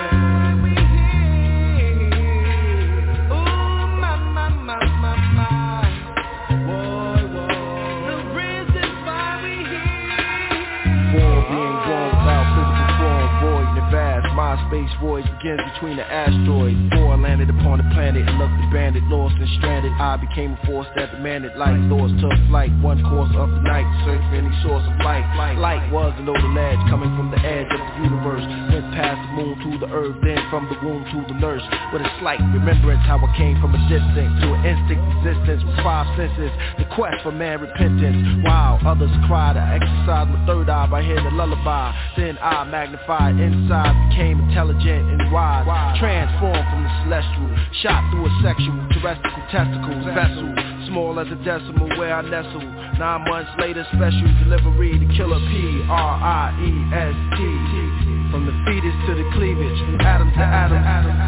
Space voyage begins between the asteroids. Before I landed upon the planet and looked abandoned, lost and stranded, I became a force that demanded light. Thoughts took flight, one course of the night, search for any source of light. Light was an older ledge coming from the edge of the universe. Went past the moon to the earth, then from the womb to the nurse. With a slight remembrance how I came from a distance to an instinct existence with five senses. The quest for man repentance. While others cried, I exercised my third eye by hearing the lullaby. Then I magnified inside, became intelligent and wise, transformed from the celestial, shot through a sexual, terrestrial testicles, vessel, small as a decimal where I nestle. Nine months later, special delivery, the killer P R I E S T. From the fetus to the cleavage, from atom to atom,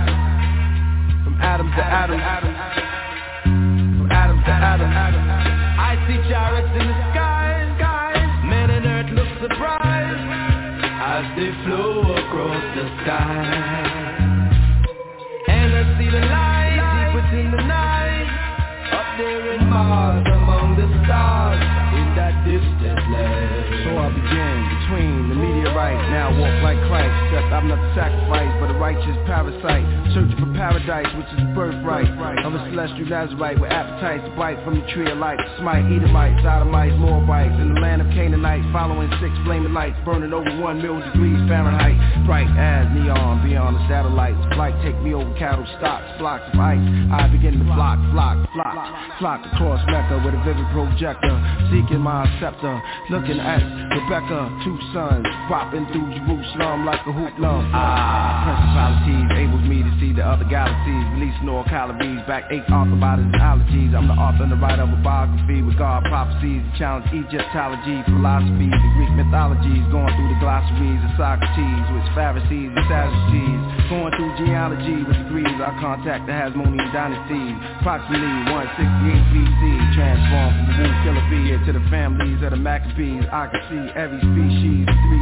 from atom to atom, from atom to atom. I see chariots in the sky, sky. Men on earth look surprised as they flow across the sky. And I see the light deep within the night, up there in Mars among the stars in that distant land. So I began between the meteorite, now walk like Christ, except I'm not the sacrifice but a righteous parasite, searching for paradise which is the birthright of a celestial Nazarite with appetites to bite from the tree of life, smite Edomites, Sodomites, Moabites, in the land of Canaanites, following six flaming lights, burning over one million degrees Fahrenheit, bright as neon beyond the satellites, flight take me over cattle, stocks, flocks of ice, I begin to flock, flock, flock, flock across Mecca with a vivid projector, seeking my scepter, looking at Rebecca, two sons, popping through Jerusalem like a hoopla. Ah, principalities enables me to see the other galaxies, releasing all calories, back eight author bodies and allergies. I'm the author and the writer of a biography with God prophecies that challenge Egyptology, philosophy, the Greek mythologies, going through the glossaries of Socrates with Pharisees and Sadducees, going through genealogy with degrees. I contact the Hasmonean dynasty, approximately one sixty-eight B C, transformed from the womb killer bee to the families of the Maccabees. I can see every species in three D,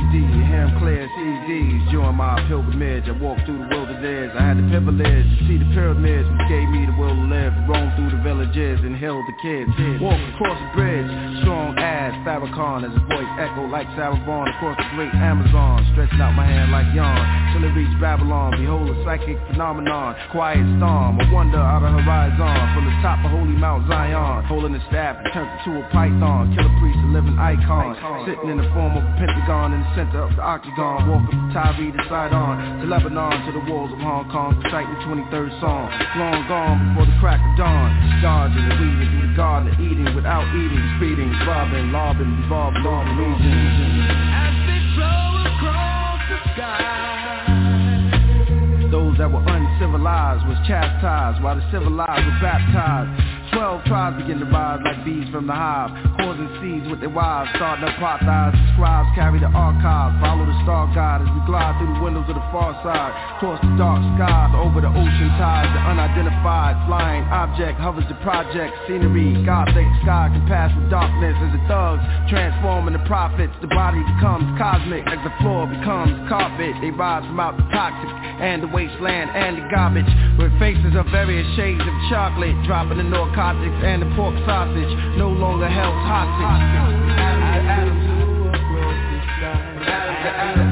hear him clear as C Ds. During my pilgrimage, I walked through the wilderness. I had the privilege to see the pyramids, which gave me the will to live. Roam through the villages and hail the kids. Walk across the bridge, strong as Farrakhan, as his voice echoed like Sarah Vaughan across the great Amazon. Stretching out my hand like yawn, till it reached Babylon. Behold a psychic phenomenon, quiet storm, a wonder out of horizon. From the top of holy Mount Zion, holding the staff, it turned into a python. Killer priest, a living icon, sitting in the form of a pentagon in the center of the octagon. Walking from Tyre to Sidon, to Lebanon, to the walls of Hong Kong, reciting the twenty-third song. Long gone before the crack of dawn. Dodging and weaving through the garden of Eden, without eating, speeding, robbing, lobbing, revolving, long regions. As they flow across the sky, those that were uncivilized was chastised, while the civilized were baptized. Twelve tribes begin to rise like bees from the hive, causing seeds with their wives, starting apartheid. The scribes carry the archives, follow the star guide as we glide through the windows of the far side, across the dark skies, over the ocean tides. The unidentified flying object hovers the project scenery. Gothic sky can pass with darkness as the thugs transform into prophets. The body becomes cosmic as the floor becomes carpet. They rise from out the toxic and the wasteland and the garbage, with faces of various shades of chocolate, dropping the narcotics and the pork sausage, no longer held hostage. Adam to across the sky. Adam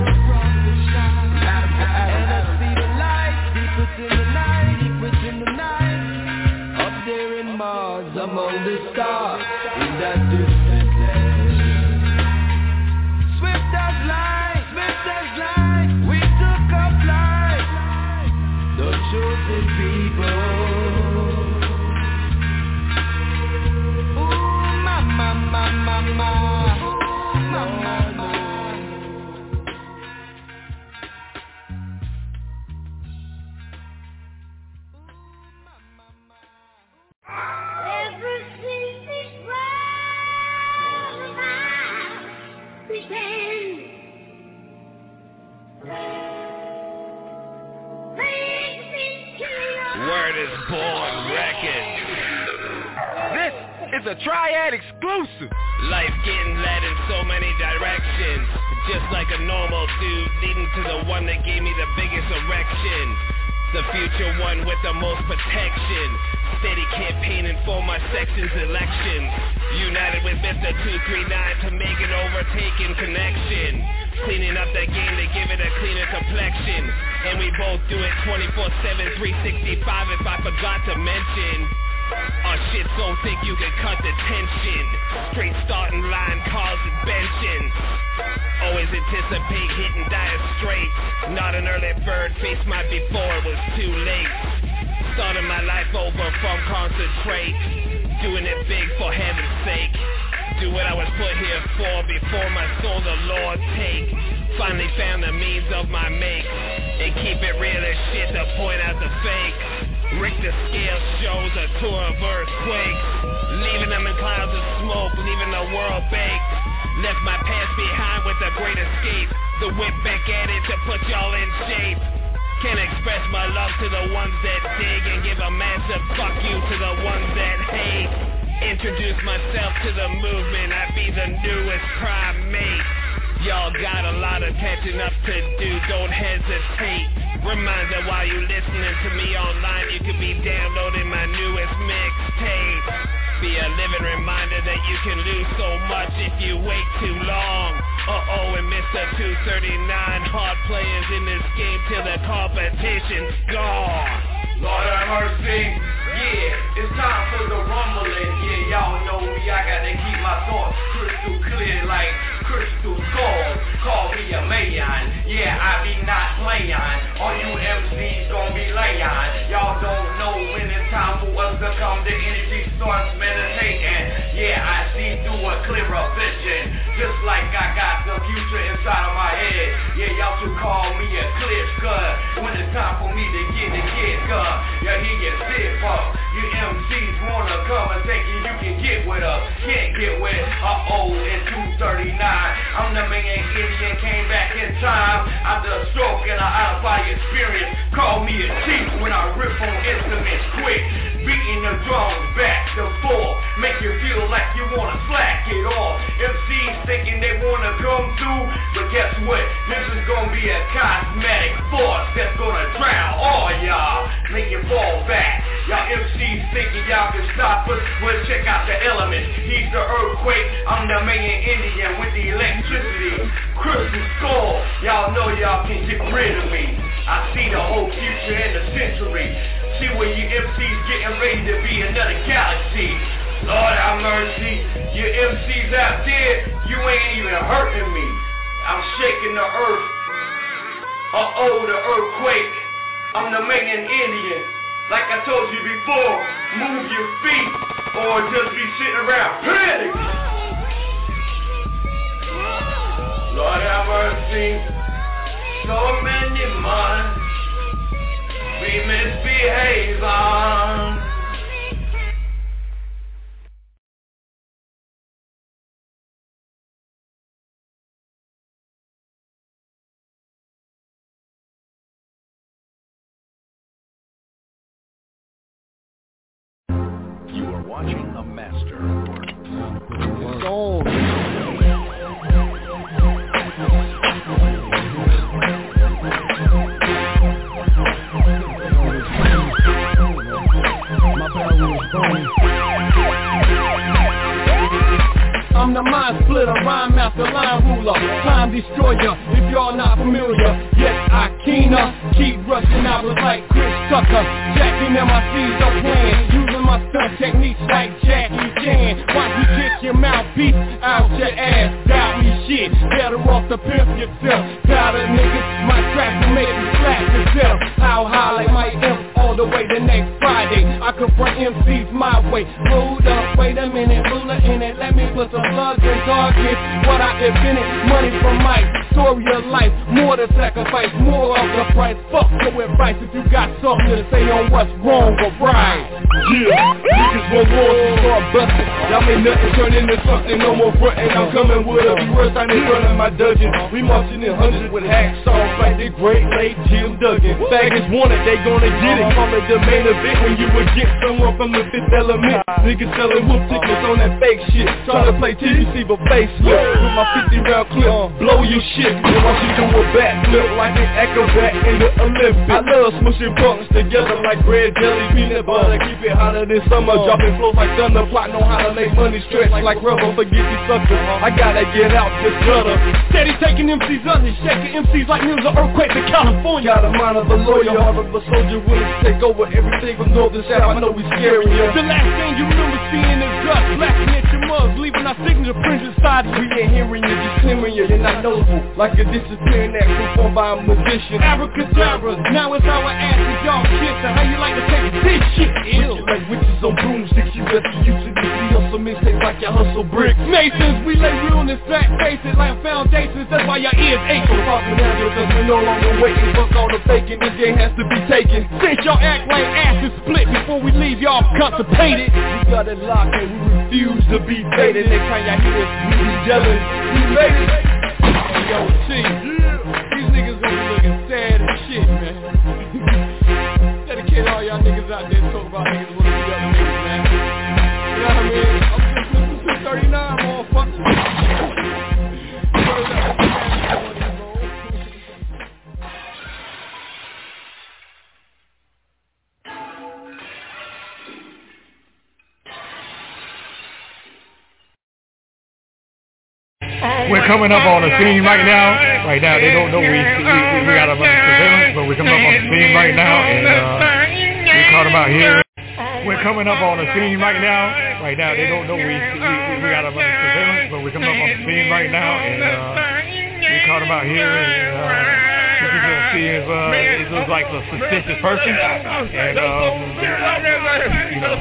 and I see the light deep within the night, deep within the night. Up there in Mars, among the stars, in that distant land. Swift as light, swift as light, we took our flight. The chosen people. Ma, ma, ma, ma, ma, ma, ma. Everything is wrong about pretend. Word is born record. This is a Triad exclusive. Life getting led in so many directions, just like a normal dude leading to the one that gave me the biggest erection. The future one with the most protection, steady campaigning for my section's elections. United with Mister two three nine to make it overtaking connection. Cleaning up that game to give it a cleaner complexion. And we both do it twenty-four seven, three sixty-five if I forgot to mention. Our shit so thick you can cut the tension. Straight starting line calls and benching. Always anticipate hitting dire straight. Not an early bird, face my before it was too late. Starting my life over from concentrate. Doing it big for heaven's sake. Do what I was put here for before my soul the Lord take. Finally found the means of my make. And keep it real as shit to point out the fake. Richter scale shows a tour of earthquakes, leaving them in clouds of smoke, leaving the world baked. Left my past behind with a great escape. The whip back at it to put y'all in shape. Can't express my love to the ones that dig and give a massive fuck you to the ones that hate. Introduce myself to the movement, I be the newest primate. Y'all got a lot of catching up to do, don't hesitate. Reminder while you listening to me online, you could be downloading my newest mixtape. Be a living reminder that you can lose so much if you wait too long. Uh-oh, and Mister two thirty-nine, hard players in this game till the competition's gone. Lord have mercy. Yeah, it's time for the rumbling. Yeah, y'all know me, I gotta keep my thoughts crystal clear like crystal skulls. Call me a man. Yeah, I be not playing. All you M Cs gon' be laying. Y'all don't know when it's time for us to come. The energy starts meditating. Yeah, I see through a clearer vision. Just like I got the future inside of my head. Yeah, y'all should call me a clear cut. When it's time for me to get the kid cut. Yeah, he gets sick up. You M Cs wanna come and thinking you can get with us. Can't get with uh-oh in two thirty-nine. I'm the main idiot, came back in time. I after a stroke and an out-of-body experience. Call me a chief when I rip on instruments quick. Beating the drums back to forth, make you feel like you wanna slack it off. M Cs thinking they wanna come through, but guess what? This is gonna be a cosmetic force that's gonna drown all y'all, make you fall back. Y'all M Cs thinking y'all can stop us, well check out the elements. He's the earthquake, I'm the main Indian with the electricity. Crystal skull, y'all know y'all can get rid of me. I see the whole future in the century. See where you M Cs getting ready to be another galaxy. Lord have mercy, you M Cs out there, you ain't even hurting me. I'm shaking the earth. Uh-oh, the earthquake. I'm the main Indian. Like I told you before, move your feet or just be sitting around panicking. Lord have mercy, so many minds we misbehave on. You are watching a master work. It's on. I'm the mind splitter, rhyme master, line ruler, time destroyer, if y'all not familiar. Yes, I keener, keep rushing out like Chris Tucker. Jacking M I Cs are playing, using my stunt techniques like Jackie Chan. Watch me kick your mouthpiece out your ass, doubt me shit, better off to pimp yourself. Tired of niggas, my track will make you slap yourself. How high like my imp all the way to next Friday. I confront M Cs my way. Hold up, wait a minute, ruler in it, let me put some slugs and targets. What I invented, money from Mike, story of life, more to sacrifice, more of the price. Fuck your advice if you got something to say on what's wrong or right. Yeah, niggas want war, so start busting. Y'all make nothing turn into something, no more frontin'. I'm coming with a worse time in front of my dungeon. We marching in hundreds with hacksaws like the great late Jim Duggan. Faggots want it, they gonna get it. Call it the main event when you would get someone from the fifth element. Niggas selling whoop tickets on that fake shit, trying to play T V C but facelift. With my fifty round clip, blow your shit. And watch you do a backflip like an acrobat in the Olympics. I love smushing punks together like bread, jelly, peanut butter. Keep it hotter than summer, dropping flows like thunder. Plot know how to make money stretch like rubber. Forget these suckers, I gotta get out this gutter. Steady taking M Cs under, shaking M Cs like news of earthquakes in California. Got a mind of a lawyer, heart of a soldier, willing to take over everything from north to south. I know we scaring you. The last thing you remember seeing is us blasting at your mugs, leaving our signature prints inside. We ain't hearing you, just clearing you. You're not noble, like a disappearing act performed by a magician. Abracadabra, now it's our asses, y'all kiss. And how you like to take this shit ill? Like witches on broomsticks, you better use it. We hustle mistakes like you hustle bricks. Masons, we lay realness, fat faces like foundations. That's why your ears ache. So fuck with that because we no longer waiting. Fuck all the faking, this game has to be taken. Since y'all act like asses split before we leave y'all constipated. We got it locked and we refuse to be faded. Next time y'all hear us, we be yelling, we made it. Yo, T, these niggas gonna be looking sad as shit, man. Dedicate all y'all niggas out there talk about niggas with the other niggas, man. You know what I mean? I'm just listening to two thirty-nine, motherfucker. We're coming up on the scene right now. Right now, they don't know we we, we, we got a bunch of surveillance, but we're coming up on the scene right now, and uh, we caught about here. We're coming up on the scene right now. Right now, they don't know we we, we got a bunch of surveillance, but we're coming up on the scene right now, and uh, we caught about here. And, uh, what you're gonna see is uh, he looks like a suspicious person, and um, you know.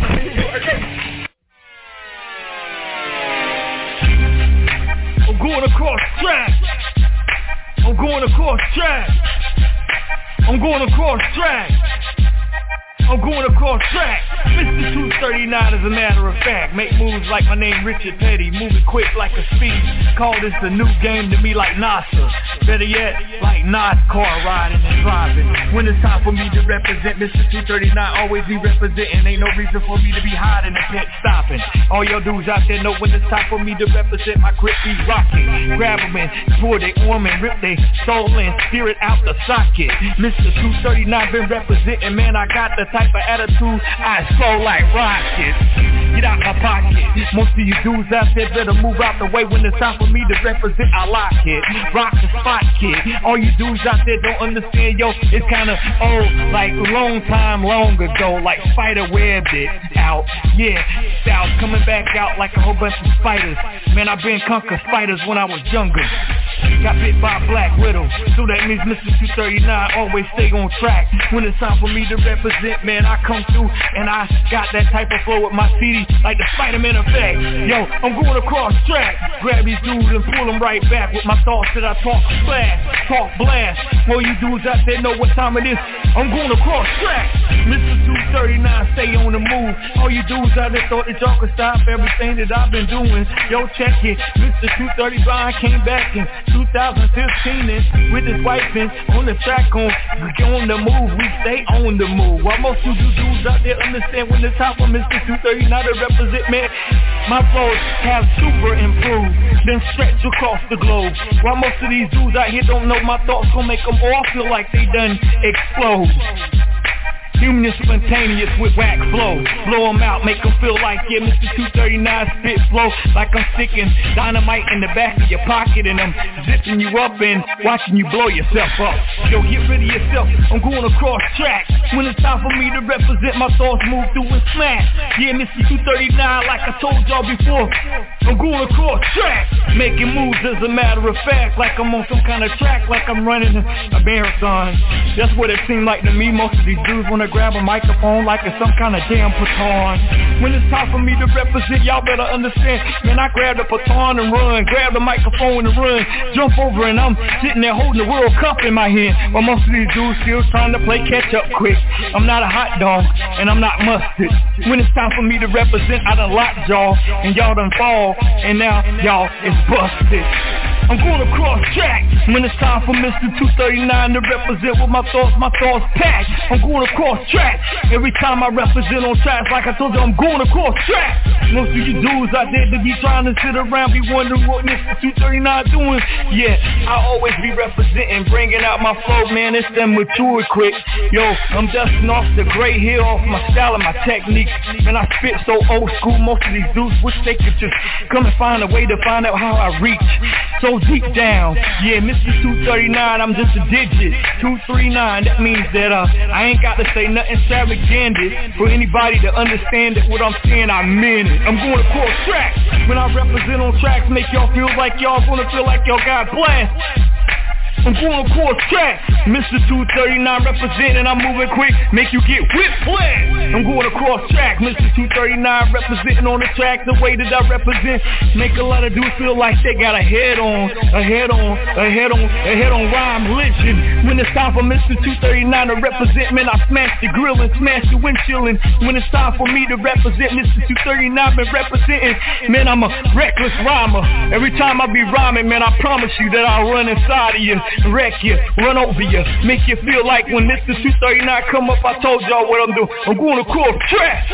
I'm going across track. I'm going across track. I'm going across track. I'm going across track. Mister two thirty-nine is a matter of fact. Make moves like my name Richard Petty, moving quick like a speed. Call this the new game to me like NASA. Better yet, like NASCAR riding and driving. When it's time for me to represent, Mister two thirty-nine always be representing. Ain't no reason for me to be hiding and pet stopping. All y'all dudes out there know when it's time for me to represent, my grip be rocking. Grab them and pour they arm and rip they soul and steer it out the socket. Mister two thirty-nine been representing, man, I got the type of attitude I slow like rockets. Get out my pocket. Most of you dudes out there better move out the way when it's time for me to represent. I lock it, rock the spot, kid. All you dudes out there don't understand, yo, it's kinda old, like long time long ago, like spider webbed it out. Yeah, South coming back out like a whole bunch of spiders. Man, I been conquer spiders when I was younger. Got bit by a black widow, so that means Mister two thirty-nine always stay on track. When it's time for me to represent, man, I come through and I got that type of flow with my C D, like the Spider-Man effect. Yo, I'm going across track, grab these dudes and pull them right back with my thoughts that I talk blast, talk blast. All you dudes out there know what time it is. I'm going across track. Mister two thirty-nine, stay on the move. All you dudes out there thought that y'all could stop everything that I've been doing. Yo, check it. Mister two thirty-nine came back in two thousand fifteen and with his wife and on the track on, on the move. We stay on the move. While most of you dudes out there understand when it's time for Mister two thirty-nine to represent, man, my flows have super improved, then stretch across the globe. While most of these dudes out here don't know, my thoughts gon' make them all feel like they done explode. Human and spontaneous with whack flow. Blow them out, make them feel like, yeah, Mister two thirty-nine spit flow like I'm sticking dynamite in the back of your pocket and I'm zipping you up and watching you blow yourself up. Yo, get rid of yourself, I'm going across track. When it's time for me to represent, my thoughts move through and smash. Yeah, Mister two thirty-nine, like I told y'all before, I'm going across track. Making moves as a matter of fact, like I'm on some kind of track, like I'm running a marathon. That's what it seemed like to me. Most of these dudes wanna grab a microphone like it's some kind of damn baton. When it's time for me to represent, y'all better understand, man, I grab the baton and run, grab the microphone and run, jump over and I'm sitting there holding the World Cup in my hand. While most of these dudes still trying to play catch up quick. I'm not a hot dog and I'm not mustard. When it's time for me to represent, I done locked y'all and y'all done fall and now y'all is busted. I'm going across track. When it's time for Mister two thirty-nine to represent with my thoughts, my thoughts packed. I'm going across track. Every time I represent on tracks, like I told you, I'm going across track. Most of you dudes out there that be trying to sit around, be wondering what Mister two thirty-nine doing. Yeah, I always be representing, bringing out my flow, man. It's them mature quick. Yo, I'm dusting off the gray hair off my style and my technique. Man, I spit so old school, most of these dudes wish they could just come and find a way to find out how I reach. So deep down, yeah, Mister two thirty-nine, I'm just a digit, two three nine, that means that uh, I ain't got to say nothing extravagant for anybody to understand that what I'm saying, I mean it. I'm going across tracks, when I represent on tracks, make y'all feel like y'all gonna feel like y'all got blast. I'm going across track. Mister two thirty-nine representing, I'm moving quick, make you get whiplash. I'm going across track. Mister two thirty-nine representing on the track, the way that I represent, make a lot of dudes feel like they got a head on, a head on, a head on, a head on rhyme religion. When it's time for Mister two thirty-nine to represent, man, I smash the grill and smash the windshield. And when it's time for me to represent, Mister two thirty-nine been representing, man, I'm a reckless rhymer. Every time I be rhyming, man, I promise you that I'll run inside of you, wreck you, run over you, make you feel like when Mister two thirty-nine come up, I told y'all what I'm doing. I'm going across track.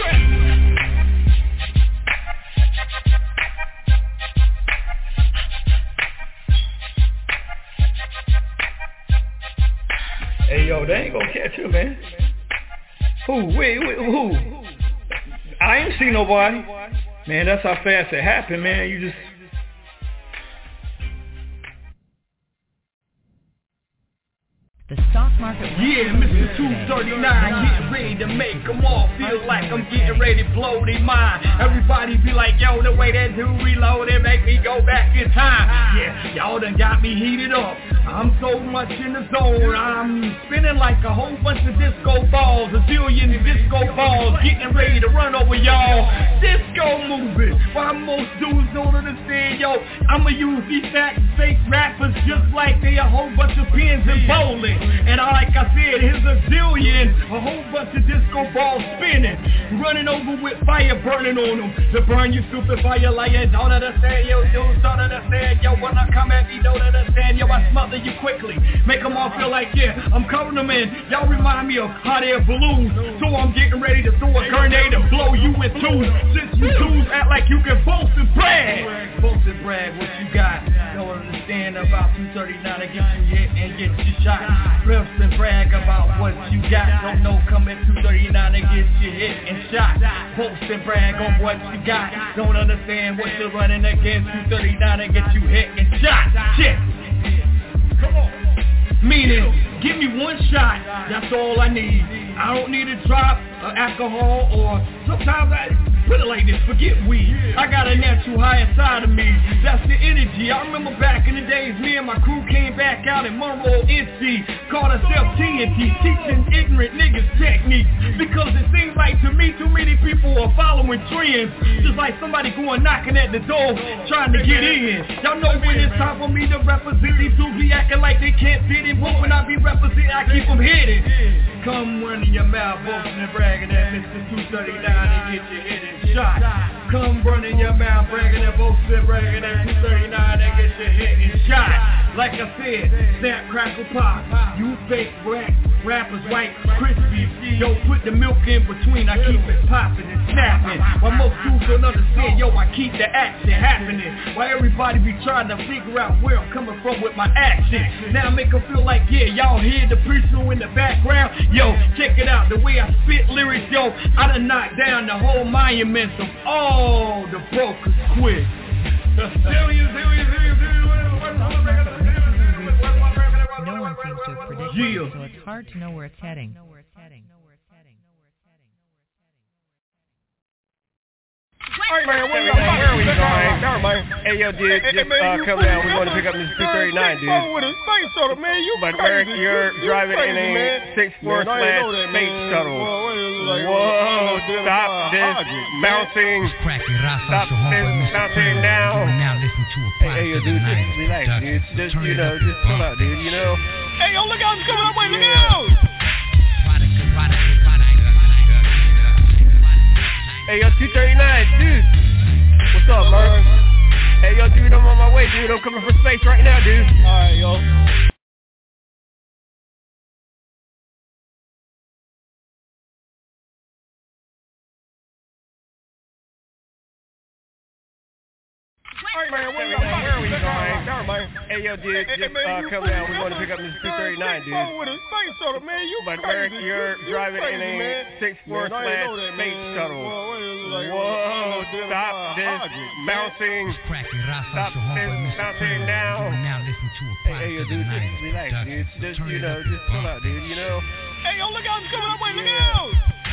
Hey, yo, they ain't gonna catch you, man. Who? Wait, wait, who? I ain't see nobody. Man, that's how fast it happened, man. You just... The stock market. Yeah, Mister two thirty-nine, getting ready to make them all feel like I'm getting ready to blow their mind. Everybody be like, yo, the way that dude reload, it make me go back in time. Yeah, y'all done got me heated up. I'm so much in the zone. I'm spinning like a whole bunch of disco balls, a zillion disco balls, getting ready to run over y'all. Disco moving, while most dudes don't understand, yo. I'ma use these fact fake rappers just like they a whole bunch of pins and bowling. And like I said, here's a zillion, a whole bunch of disco balls spinning, running over with fire burning on them. To burn you stupid fire liar, don't understand, yo, dudes don't understand, yo. When I come at me, don't understand, yo, I smother you quickly, make them all feel like, yeah, I'm covering them in. Y'all remind me of hot air balloons, so I'm getting ready to throw a grenade and blow you in two. Since you dudes act like you can boast and brag, boast and brag what you got. Don't understand about two thirty-nine and get you hit and get you shot. Boast and brag about what you got. Don't know come at two thirty-nine and get you hit and shot. Boast and brag on what you got. Don't understand what you're running against. two thirty-nine and get you hit and shot. Shit. Come on. Meaning, give me one shot, that's all I need. I don't need a drop of alcohol, or sometimes I put it like this, forget weed. I got a natural high inside of me, that's the energy. I remember back in the days, me and my crew came back out in Monroe, N C, called ourselves T N T, teaching ignorant niggas techniques. Because it seems like to me, too many people are following trends, just like somebody going knocking at the door, trying to get in. Y'all know when it's time for me to represent, these dudes be acting like they can't fit in, but when I be representing, I keep them hidden. Come running your mouth, boasting and bragging at Mister two thirty-nine and get your head and shot. Come running your mouth, bragging and boasting and bragging at two thirty-nine and get your head and shot. Like I said, snap, crackle, pop. You fake rap, rappers white, crispy. Yo, put the milk in between, I keep it popping and snapping. While most dudes don't understand, yo, I keep the action happening. While everybody be trying to figure out where I'm coming from with my action. Now I make them feel like, yeah, y'all hear the preacher in the background. Yo, check it out, the way I spit lyrics, yo, I done knocked down the whole monuments of all the brokers quit. No one seems to have predicted yeah. it, so it's hard to know where it's heading. Alright, man, where, where, where are we going? Never mind. Hey, yo, dude, just uh, come down. We're going to pick up this two thirty-nine, dude. With a space shuttle, man. You but crazy. Eric, you're you, driving crazy, in a six four slash space shuttle. Like, Whoa, stop this bouncing. Stop this bouncing now. Hey, hey, yo, dude, just relax, dude. Just, you know, just chill out, dude, you know. Hey, yo, look out, it's coming up, wait, look out. Hey, yo, two thirty-nine, dude. What's up, man? Hey, yo, dude, I'm on my way, dude. I'm coming for space right now, dude. Alright, yo. Alright, man, where, where are we going? Never mind. Hey, yo, dude, just uh, come down. We're going to pick up this two thirty-nine, dude. With a space shuttle, man. You but crazy. Eric, you're you driving crazy, in a six four slash space shuttle. Whoa, stop this bouncing. Stop this bouncing now. Hey, yo, dude, just relax, dude. Just, you know, just chill out, dude, you know. Hey, yo, look out, it's coming up, wait, look out.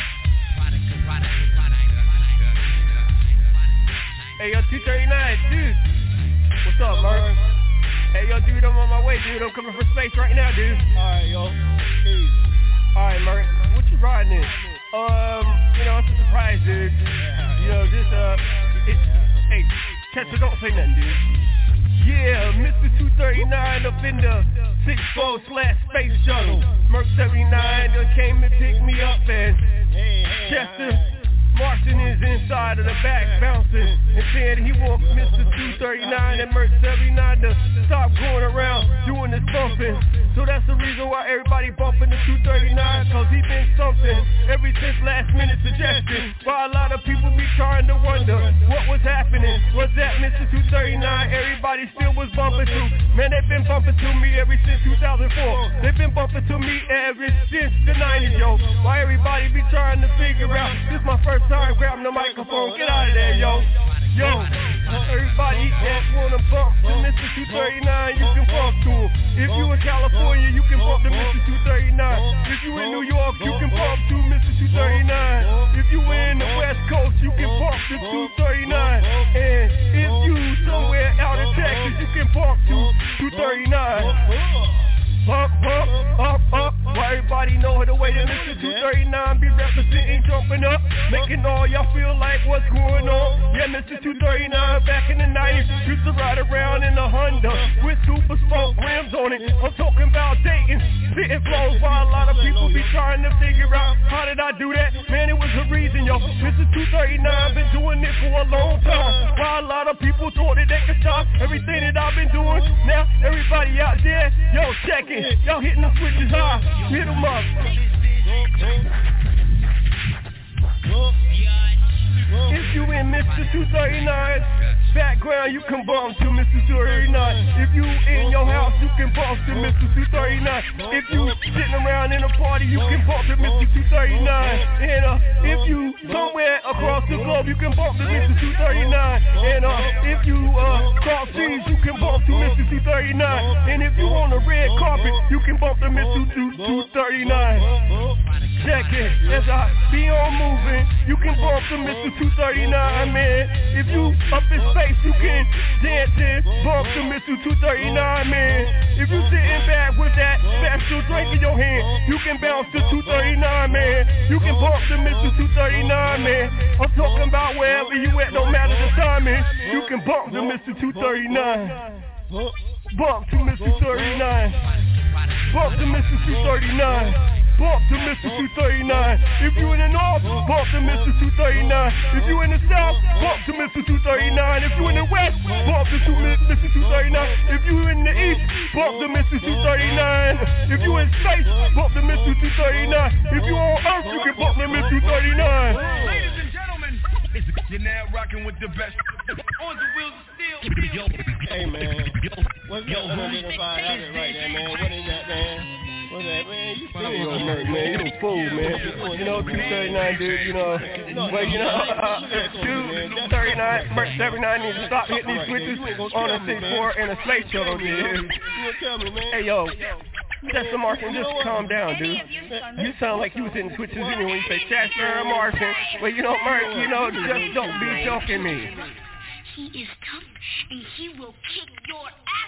Hey, yo, two thirty-nine, dude. What's up, man? Hey, yo, dude, I'm on my way, dude. I'm coming for space right now, dude. Alright, yo. Easy. Alright, man. What you riding in? Um, you know, it's a surprise, dude. You know, just, uh, it, hey, Chester, don't say nothing, dude. Yeah, Mister two thirty-nine up in the six four slash space shuttle. Merc seventy-nine done came and picked me up, and Chester Martin is inside of the back bouncing and saying he wants Mister two thirty-nine and Merc seventy-nine to stop going around doing this bumping. So that's the reason why everybody bumping the two thirty-nine, cause he been something ever since last minute suggestion. While a lot of people be trying to wonder what was happening. Was that Mister two thirty-nine everybody still was bumping to? Man, they've been bumping to me ever since two thousand four. They've been bumping to me ever since the nineties, yo. Why everybody be trying to figure out this my first time grabbing the microphone. Get out of there, yo. Yo, everybody that wanna bump to Mister two thirty-nine, you can bump to him. If you in California, you can bump to Mister two thirty-nine. If you in New York, you can bump to Mister two thirty-nine. If you in the West Coast, you can bump to two thirty-nine. And if you somewhere out in Texas, you can bump to two thirty-nine. everybody know the way that Mister two thirty-nine be representing, jumping up, making all y'all feel like what's going on. Yeah, Mister two thirty-nine back in the nineties used to ride around in a Honda with super sport rims on it. I'm talking about dating, spitting flows while a lot of people be trying to figure out how did I do that? Man, it was a reason, yo. Mister two thirty-nine been doing this for a long time. While a lot of people thought that they could stop everything that I've been doing. Now everybody out there, yo, check it. Y'all hitting the switches high. Hit them up. If you in Mister two thirty-nine background, you can bump to Mister two thirty-nine. If you in your house, you can bump to Mister two thirty-nine. If you sitting around in a party, you can bump to Mister two thirty-nine. And uh, if you somewhere across the globe, you can bump to Mister two thirty-nine. And uh, if you uh, cross seas, you can bump to Mister two thirty-nine. And if you on the red carpet, you can bump to Mister two thirty-nine. Check it, as I be on moving, you can bump to Mister two thirty-nine, man. If you up in space, you can dance and bump to Mister two thirty-nine, man. If you sitting back with that special drink in your hand, you can bounce to two thirty-nine, man. You can bump to Mister two thirty-nine, man. I'm talking about wherever you at, no matter the timing, you can bump to Mister two thirty-nine. Bump to Mister thirty-nine. Bump to Mister two thirty-nine. Bump to Mister two thirty-nine. If you in the north, bump to Mister two thirty-nine. If you in the south, bump to Mister two thirty-nine. If you in the west, bump to Mister two thirty-nine. If you in the east, bump to Mister two thirty-nine. If you in space, bump to Mister two thirty-nine. If you on earth, you can bump to Mister two thirty-nine. Ladies and gentlemen, you're now rocking with the best. On the wheels of steel. Hey man, what's that one five hundred right there, man? What is that, man? What's that, man? You still your nerd, man. You a fool, man. You know, two thirty-nine, dude, you know. But, you know, uh, two thirty-nine, Merch seventy-nine needs to stop hitting these switches on a six four and a slate shuttle, dude. Hey, yo. Chester Martin, just calm down, dude. You sound like you was hitting switches anyway when you say Chester Martin. Well, you know, Merch, you know, just don't be joking me. He is tough, and he will kick your ass.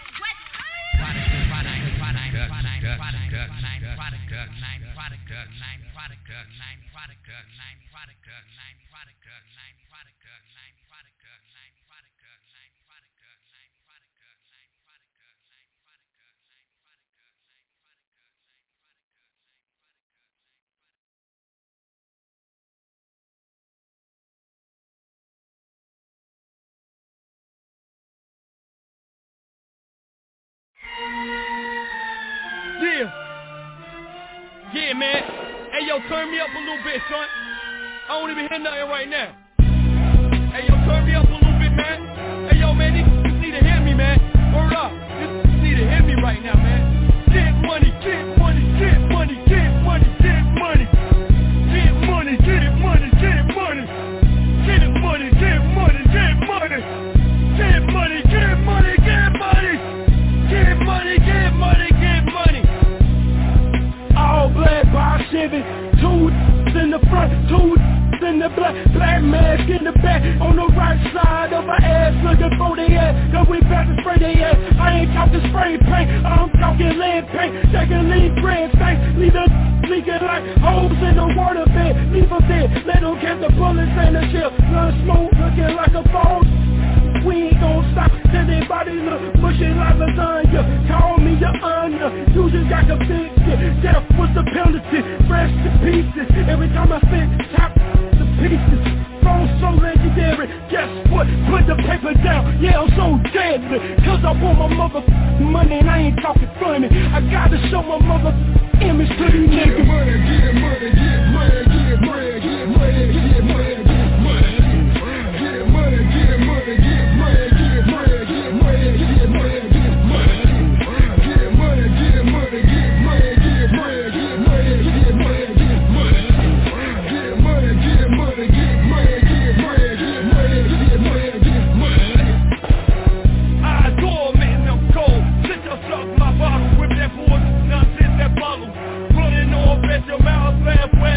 Yeah. Yeah, man. Hey, yo, turn me up a little bit, son. I don't even hear nothing right now. Hey, yo, turn me up a little bit, man. Hey, yo, man, these niggas need to hear me, man. Word up. These niggas need to hear me right now, man. Get money, get money, get money, get money, get money. Get money, get it money, get it money. Get it money, get money, get money. Get money, get money, get money. Get money, get money, get money. All black by Chevy, two in the front, two in the black, black mask in the back, on the right side of my ass, looking for the ass, cause we about to spray the ass. I ain't talking spray paint, I'm talking lead paint, taking lead bread stank, leave the leaking like holes in the water bed, leave them dead, let them catch the bullets and the shell, none smoke looking like a phone. We ain't gon' stop till they body look mushy like lasagna. Call me your honor, you just got to fix it. Death was the penalty, fresh to pieces. Every time I spit, top the pieces. Phone so legendary, guess what? Put the paper down, yeah I'm so deadly. Cause I want my mother money and I ain't talking funny. I gotta show my mother image to these niggas. Get money, get money, get money, get money, get money, get money, get money. Get money, get money, get money, get money, get money, get money, get money. Get money, get money, get money, get money, get money, get money, get money. Get money, get money, get money, get money, get money, get money, get money. I adore man, I'm cold. Sit yourself my bottle with that bull nonsense, that bottle. Running off at your mouth, laugh,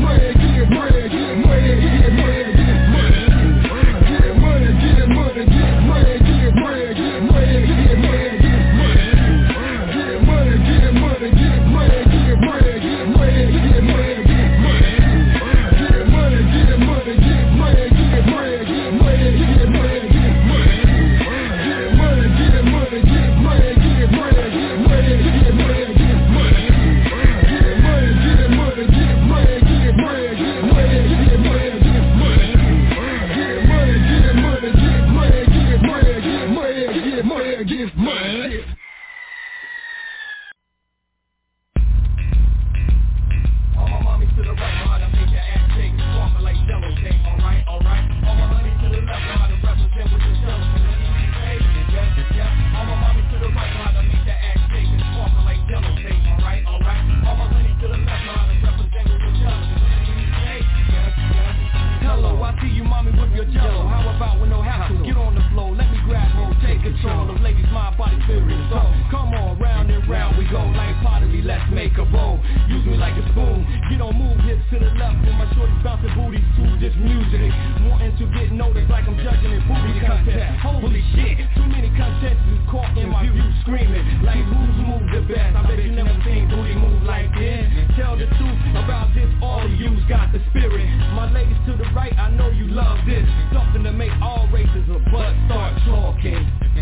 bread, get bread, get bread, get bread, get bread. Get money, get money, get bread, get bread, get bread, get bread, get bread. Get money, get money, get bread, get bread, get bread, get bread, get bread. Get money, get money, get bread, get bread, get bread, get bread, get bread. Get money, get money, get bread, get bread, get bread, get bread, get bread. Get money, get money, get bread, get bread, get bread, get bread, get bread. Get money, get money, get bread, get bread, get bread, get bread, get bread. All my mommies to the right, know how to make your ass shake, sparkle like jello cake. Alright, alright. All my honeys to the left, know how to represent with the jello. Yes, yes. All my mommies to the right, know how to make your ass shake and sparkle like jello cake. Alright, alright. All my honeys to the left, know how to represent with the jello. Yes, yes. Hello, I see you, mommy, with your jello. How about with no hassle? Get on the floor, let me grab hold, take control of ladies' mind, body, spirit, soul. Come on, round and round we go, like pottery, let's make a bowl. Use me like a spoon, you don't move hips to the left, and my shorty's bouncing booties to this music. Wanting to get noticed like I'm judging in booty contest. Holy shit, too many contestants caught in my view screaming, like who's moved the best? I bet you never seen booty move like this. Tell the truth about this, all of you's got the spirit. My ladies to the right, I know you love this. Something to make all races of butt start talking.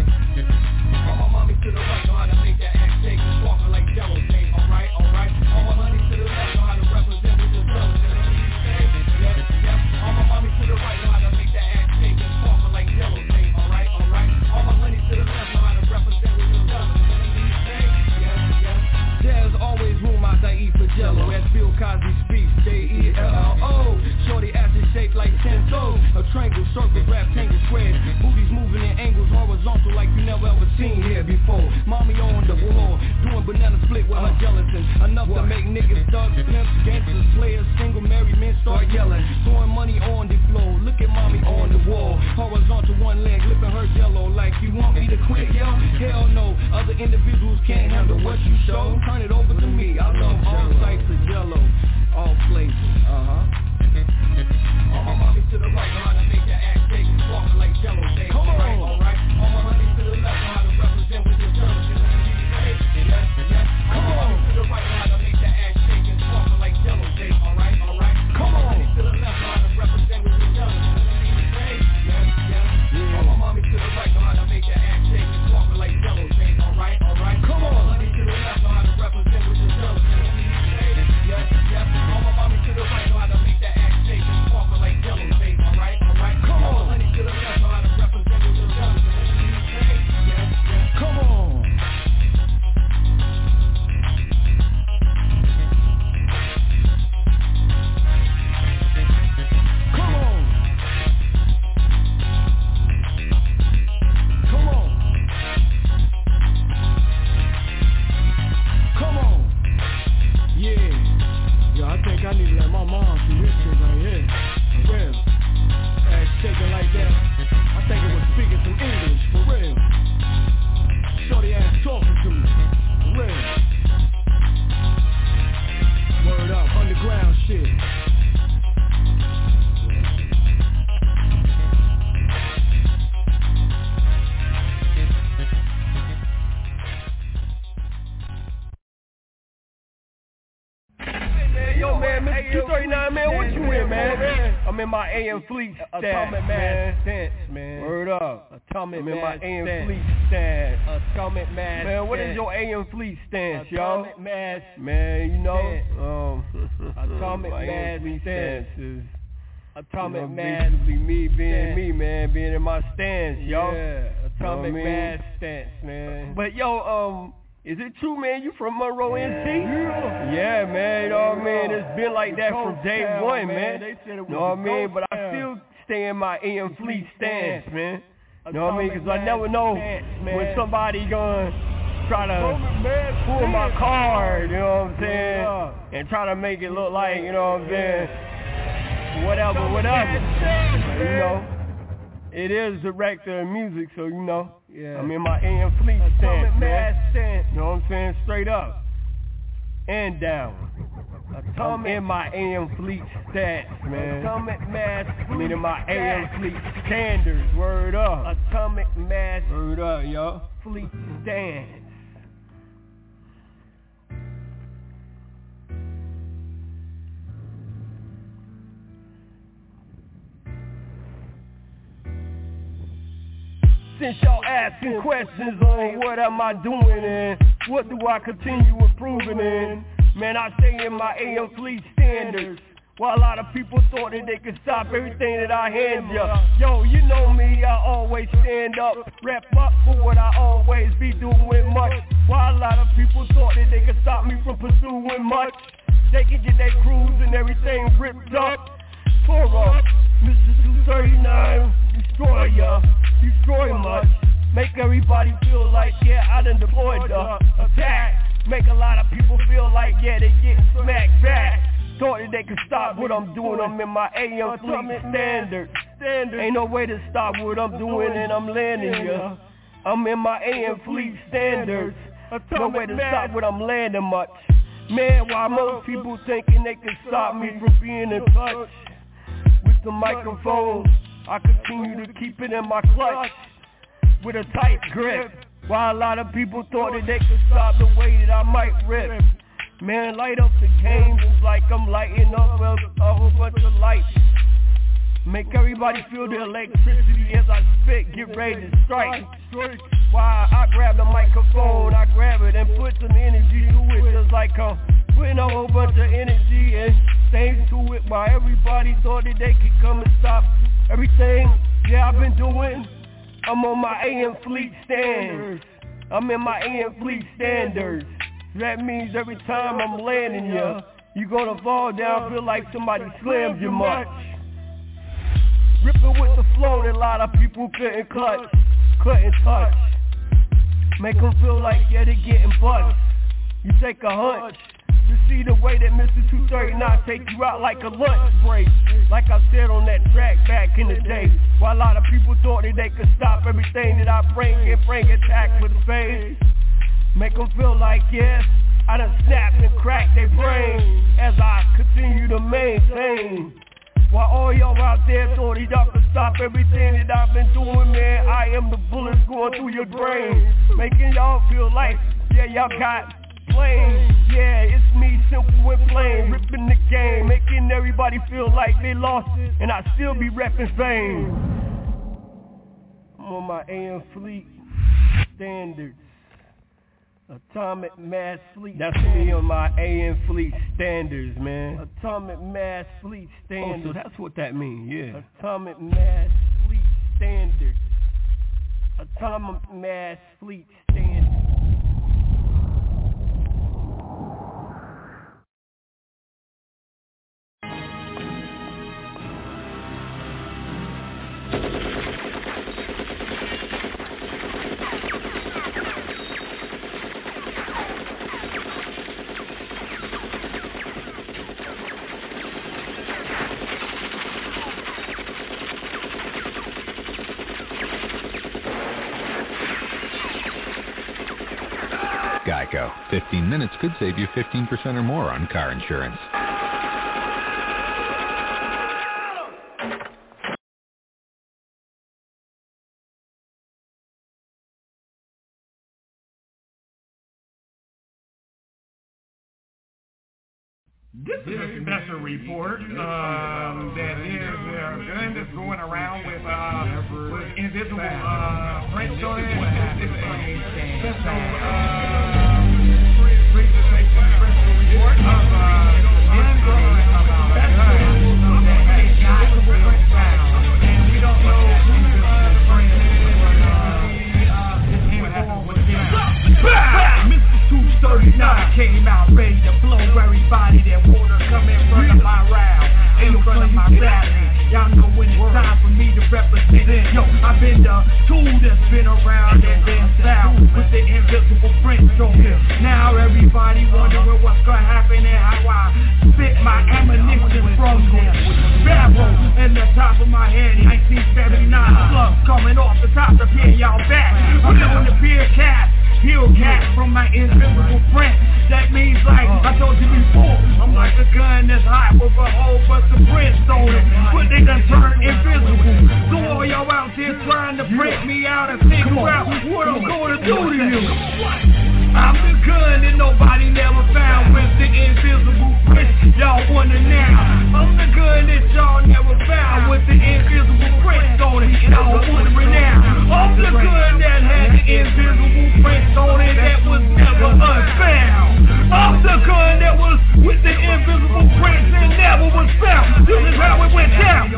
All my mommies to the right know how to make that ass shake and sparkle like jello cake. Alright, alright. All my honeys to the left know how to represent with the jello. Yes, yes. All my mommies to the right know how to make that ass shake and sparkle like jello cake. Alright, alright. All my honeys to the left know how to represent with the jello. Yes, yes. There's always room out there eat for jello. As Bill Cosby speaks, J E L L O. Shorty ass is shaped like ten toes. A triangle, circle, rectangle, squares. Booties moving in angles horizontal like you never ever seen here before. Mommy on the wall, doing banana split with her gelatin. Enough to make niggas thugs, pimps, gangsters, players, single married men start yelling. Throwing money on the floor, look at mommy on the wall. Horizontal one leg, lipping her jello like you want me to quit, yo? Hell no, other individuals can't handle what you show. Turn it over to me, I love all types of jello, all places, uh-huh. All my mommies to the right know how to make that ass shake and sparkle like jello cake. Come on, alright, alright. All my honeys to the left know how to represent with your jello. Yes, yes. All my homies to the right know how to make that ass shake and sparkle like jello cake. Alright, alright. Come on. All my honeys to the left know how to represent with your jello. Yes, yes. I think it was speaking some English, for real. Shorty ass talking to me, for real. Word up, underground shit. Yo, man, Mister two thirty-nine, man, what you in, man? I'm in my A M Fleet stance, Atomic man. Mass Stance, man. Word up. Atomic I'm in my Mass A M Stance. Fleet stance. Atomic Mass Man, what is Stance. your A M Fleet stance, y'all? Atomic Mass Man, you know, Stance. um, Atomic my A M Mass Fleet Stance. stance is, Atomic you know, Mass basically me being Stance. me, man, being in my stance, y'all. Yeah, Atomic You know what I mean? Mass Stance, man. But yo, um, is it true, man? You from Monroe, N C? Yeah. Yeah, man. You know what I mean? It's been like that from day Town, one, man. man. They said it was You know what I a mean? ghost But I town. still stay in my A M Fleet stance, man. You know what I mean? Because I Atomic never Mass know Stance, when man. somebody gonna try to Atomic Mass pull my Stance. card, you know what I'm saying? Yeah. And try to make it look like, you know what I'm saying? Yeah. Whatever, Atomic whatever. Mass Stance, But, you man. know, it is director of music, so you know, Yeah. I'm in my A M Fleet Atomic stance, man. Mass Stance. You know what I'm saying? Straight up and down. I'm Atomic in my A M Fleet stance, man. Atomic Mass I mean, in my A M Stance. Fleet standards. Word up. Atomic Mass Word up, y'all. Fleet Stance. Since y'all asking questions on what am I doing and what do I continue improving in, man, I stay in my A M Fleet standards. While a lot of people thought that they could stop everything that I hand ya. Yo, you know me, I always stand up, rep up for what I always be doing much. While a lot of people thought that they could stop me from pursuing much, they can get their crews and everything ripped up. Tore up, Mister two thirty-nine, destroy ya, destroy much. Make everybody feel like, yeah, I done deployed the attack. Make a lot of people feel like, yeah, they get smacked back. Thought that they could stop what I'm doing, I'm in my A M Fleet standard. Ain't no way to stop what I'm doing and I'm landing ya. I'm in my A M Fleet standards. No way to stop what I'm landing much. Man, while most people thinking they can stop me from being in touch with the microphone, I continue to keep it in my clutch with a tight grip. While a lot of people thought that they could stop the way that I might rip. Man, light up the game just like I'm lighting up a, a whole bunch of lights. Make everybody feel the electricity as I spit, get ready to strike. While I grab the microphone, I grab it and put some energy to it, just like I'm putting a whole bunch of energy and things to it. While everybody thought that they could come and stop everything, yeah, I've been doing. I'm on my A M Fleet standards. I'm in my A M Fleet standards. That means every time I'm landing ya, you gonna fall down, feel like somebody slammed you much. Ripping with the flow that a lot of people couldn't clutch, couldn't touch. Make them feel like, yeah, they getting bust. You take a hunch to see the way that Mister two thirty-nine take you out like a lunch break. Like I said on that track back in the day, while a lot of people thought that they could stop everything that I bring and bring attack with the face. Make them feel like, yeah, I done snapped and cracked their brain as I continue to maintain. While all y'all out there thought that y'all could stop everything that I've been doing, man, I am the bullets going through your brain, making y'all feel like, yeah, y'all got plain. Yeah, it's me, simple and plain, ripping the game, making everybody feel like they lost, and I still be repping fame. I'm on my A M Fleet standards. Atomic Mass Fleet. That's me on my A M Fleet standards, man. Atomic Mass Fleet standards. Oh, so that's what that means, yeah. Atomic Mass Fleet standards. Atomic Mass Fleet standards. Geico. fifteen minutes could save you fifteen percent or more on car insurance. This is a special report um, that is uh, gun that's going around with, uh, with invisible uh, prints on it. It's a special uh, special report of uh, gun growing of a gun that has invisible prints found. And we don't know who the print is, but uh, this is what happened with them. Mister two thirty-nine came out ready to blow everybody that water come in front of my round, in front of my battery. Y'all know when it's time for me to represent. Yo, I've been the tool that's been around and been found with the invisible prints on it. Now everybody wondering what's gonna happen and how I spit my ammunition from this barrel in the top of my head. nineteen seventy-nine slugs coming off the top to pin y'all back. I'm doing the peer cast. Heal cat from my invisible print. That means like I told you before, I'm like a gun that's hot with a whole bunch of prints on it, but they done turned invisible. So all y'all out there trying to print me out and figure out what I'm gonna do to you. I'm the gun that nobody never found with the invisible print. Y'all wonder now. I'm the gun that y'all never found with the invisible print on it. And y'all wondering now. I'm the gun that had the invisible print on it that was never unfound. I'm the gun that was with the invisible prints and never was found. This is how it went down.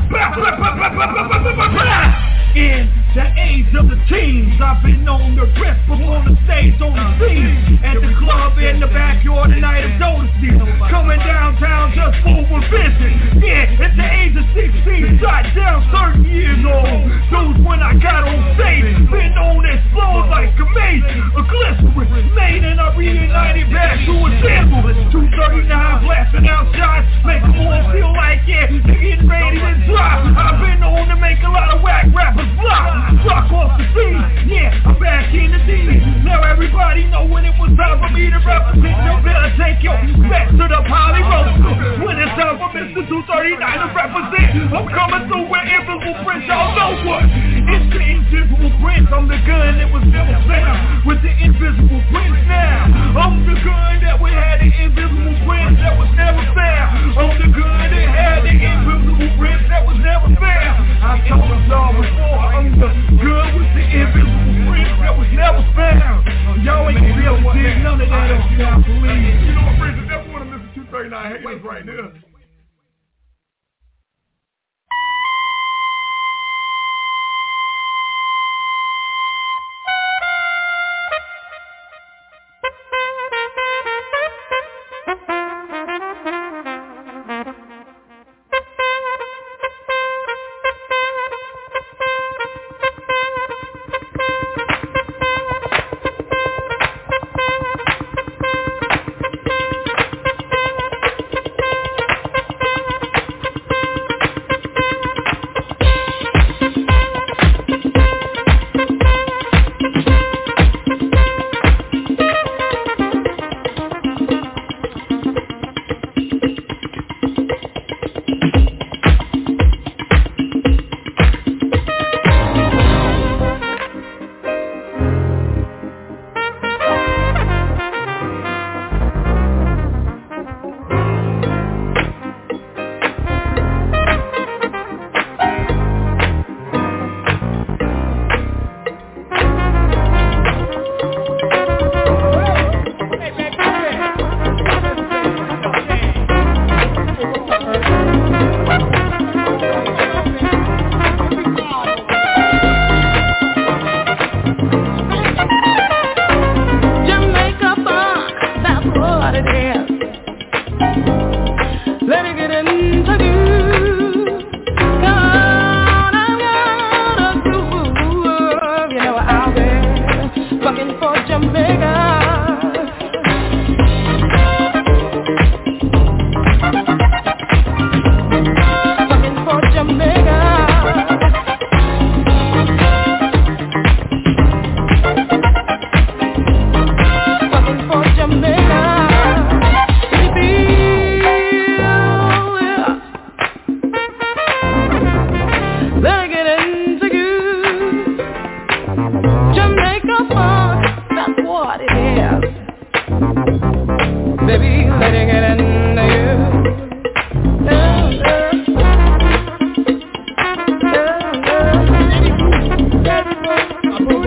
In the age of the teens, I've been known to rip before the stage on the scene. At the club in the backyard, the night of Jodeci. Coming downtown just for a visit. Yeah, at the age of sixteen, shot down thirty years old. Those when I got on stage, been known to explode like a maze. A glycerin made and I reunited back to a sample. two thirty-nine blasting out shots, make them all feel like yeah, they're getting ready to drop. I've been known to make a lot of whack rappers flop. Rock off the scene, yeah, I'm back in the D. Now everybody know when it was time for me to represent. You better take your back to the poly road. When it's time for Mister two thirty-nine to represent, I'm coming through with invisible prints. Y'all know what? It's the invisible prints. I'm the gun that was never found with the invisible prints now. I'm the gun that we had the invisible prints that was never found. I'm the gun that had the invisible prints that was never found. I told y'all before, I'm the gun with the invisible prints that was never found. Y'all ain't gonna be able to dig none of that up, y'all believe. You know what, Bridget, that's one of Mister two thirty-nine haters right there.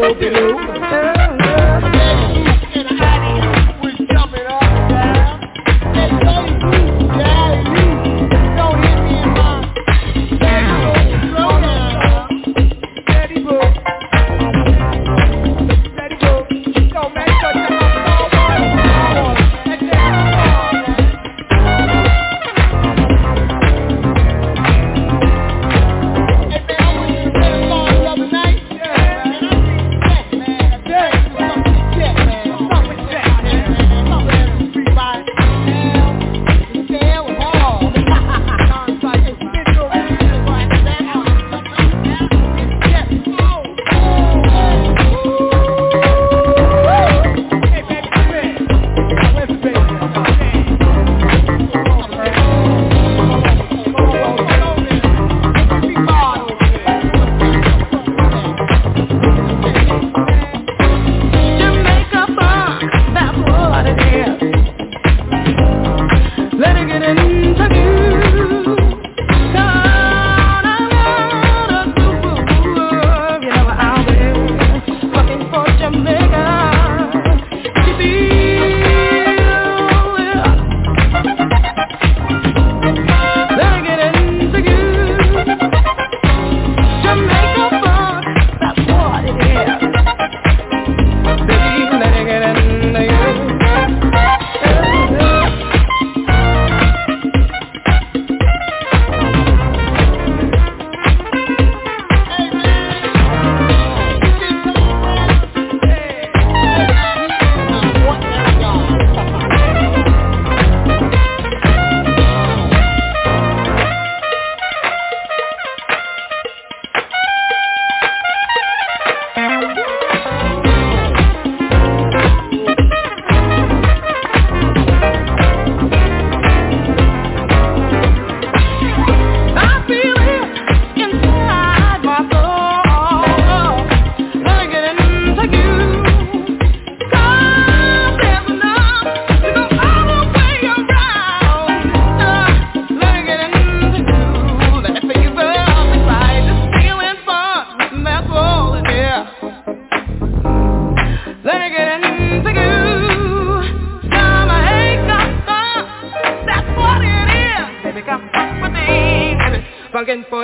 funkin' for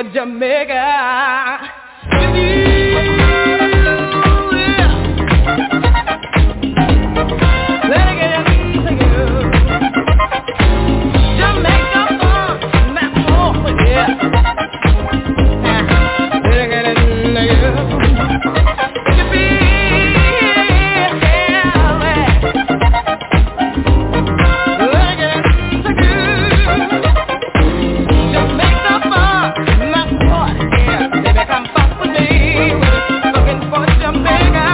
Jamaica. With you, yeah. Let it get into you. Jamaica funk, that's all, yeah. Let it get into you. You feel, yeah, let it get into you. Jamaica funk, that's what, yeah. Baby, come fuck with me. Looking for Jamaica.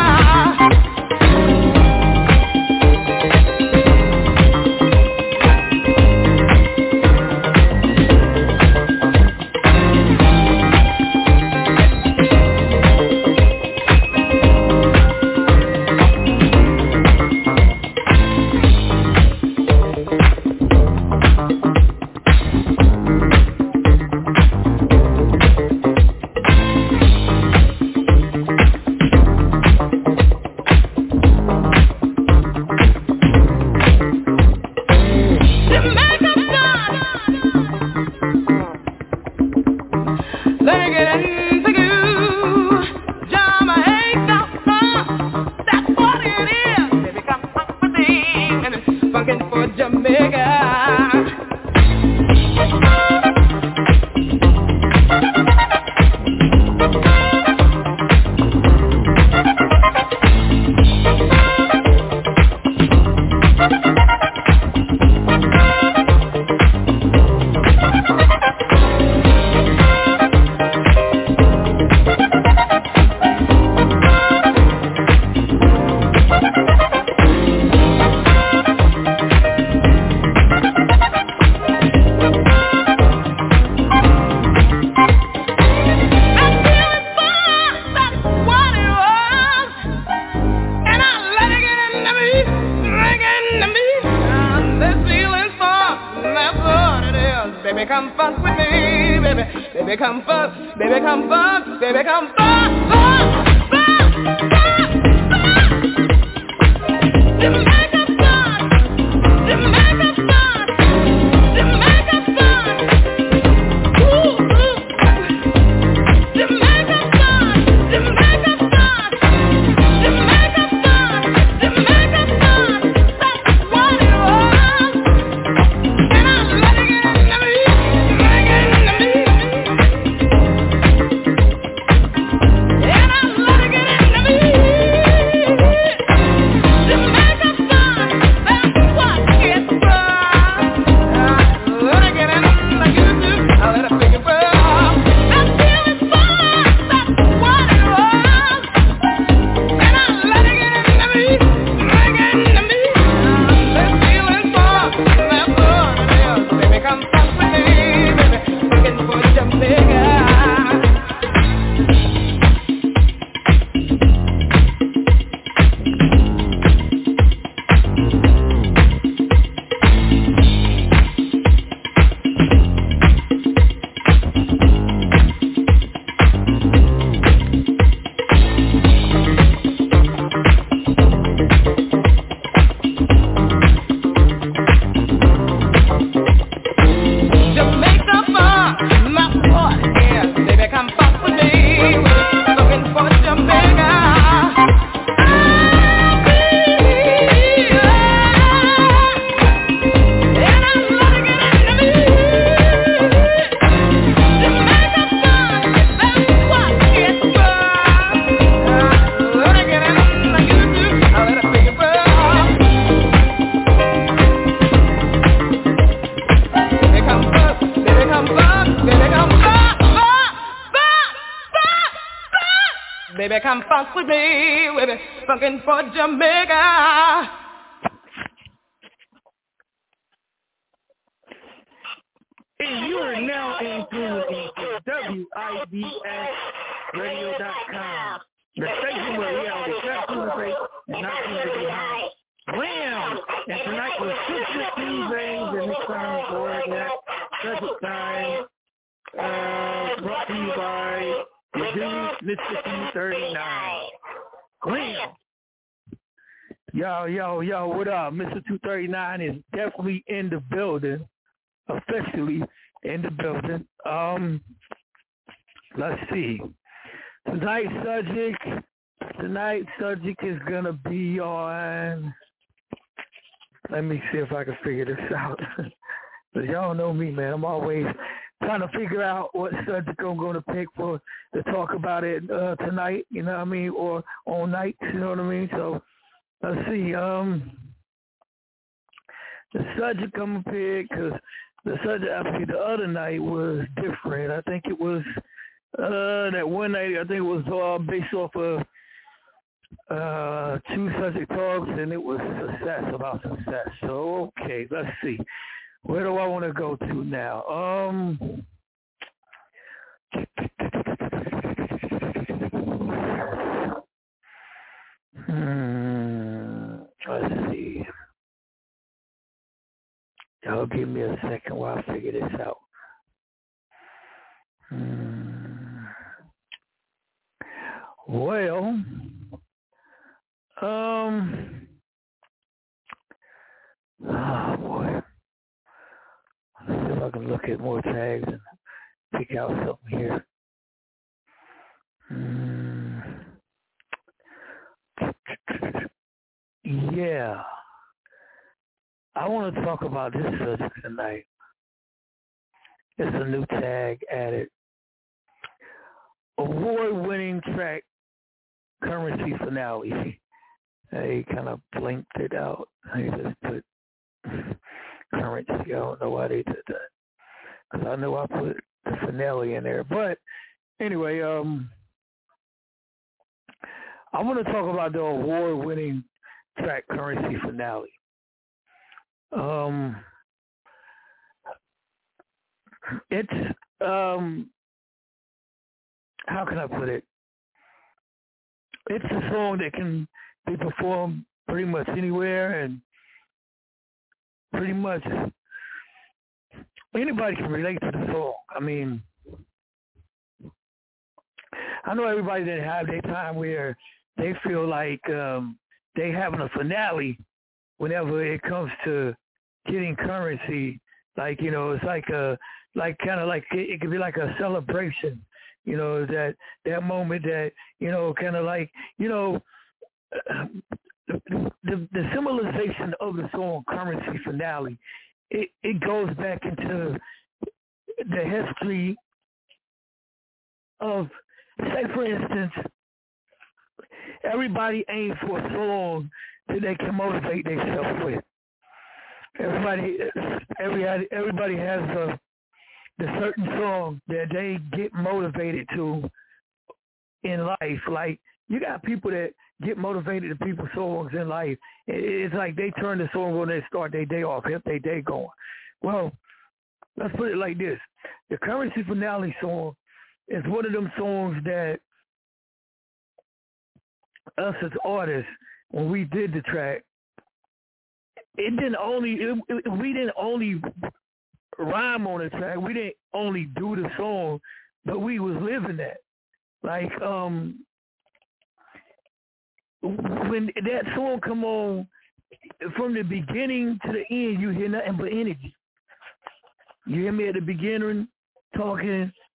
Baby, come fuck with me, baby. Baby, come fuck, baby, come fuck, baby, come fuck, fuck, fuck, fuck. Baby, come funk with me. We'll be funkin' for Jamaica. And you are now in tune into W I B S radio dot com. The station where reality is not too great and not too behind. Wham! And tonight was six fifteen things, and it's time for that subject time. Uh, brought to you by the dude, Mister two thirty-nine. Wham! Yo, yo, yo, what up? Mister two thirty-nine is definitely in the building. Officially in the building. Um, let's see. Tonight's subject, tonight's subject is gonna be on. Let me see if I can figure this out. But y'all know me, man. I'm always trying to figure out what subject I'm gonna pick for to talk about it uh, tonight. You know what I mean, or on nights. You know what I mean. So let's see. Um, the subject I'm gonna pick because. The subject actually the other night was different. I think it was uh, that one night. I think it was uh, based off of uh, two subject talks, and it was success about success. So okay, let's see. Where do I want to go to now? Um, hmm, let's see. Y'all give me a second while I figure this out. Hmm. Well, um, oh boy. Let's see if I can look at more tags and pick out something here. Hmm. Yeah. I want to talk about this subject tonight. It's a new tag added. Award-winning track Currency finale. They kind of blinked it out. They just put Currency. I don't know why they did that. Because I know I put the finale in there. But anyway, um, I want to talk about the award-winning track Currency finale. Um, it's, um, how can I put it? It's a song that can be performed pretty much anywhere, and pretty much anybody can relate to the song. I mean, I know everybody didn't have their time where they feel like um, they having a finale whenever it comes to getting currency. Like, you know, it's like a, like kind of like, it, it could be like a celebration, you know, that, that moment that, you know, kind of like, you know, the, the, the symbolization of the song Currency finale, it, it goes back into the history of, say for instance, everybody aims for a song that they can motivate themselves with. Everybody, everybody, everybody has a the certain song that they get motivated to in life. Like, you got people that get motivated to people's songs in life. It's like they turn the song on and start their day off, get their day going. Well, let's put it like this: the Currency finale song is one of them songs that us as artists, when we did the track, it didn't only it, it, we didn't only rhyme on the track. We didn't only do the song, but we was living that. Like, um, when that song come on, from the beginning to the end, you hear nothing but energy. You hear me at the beginning talking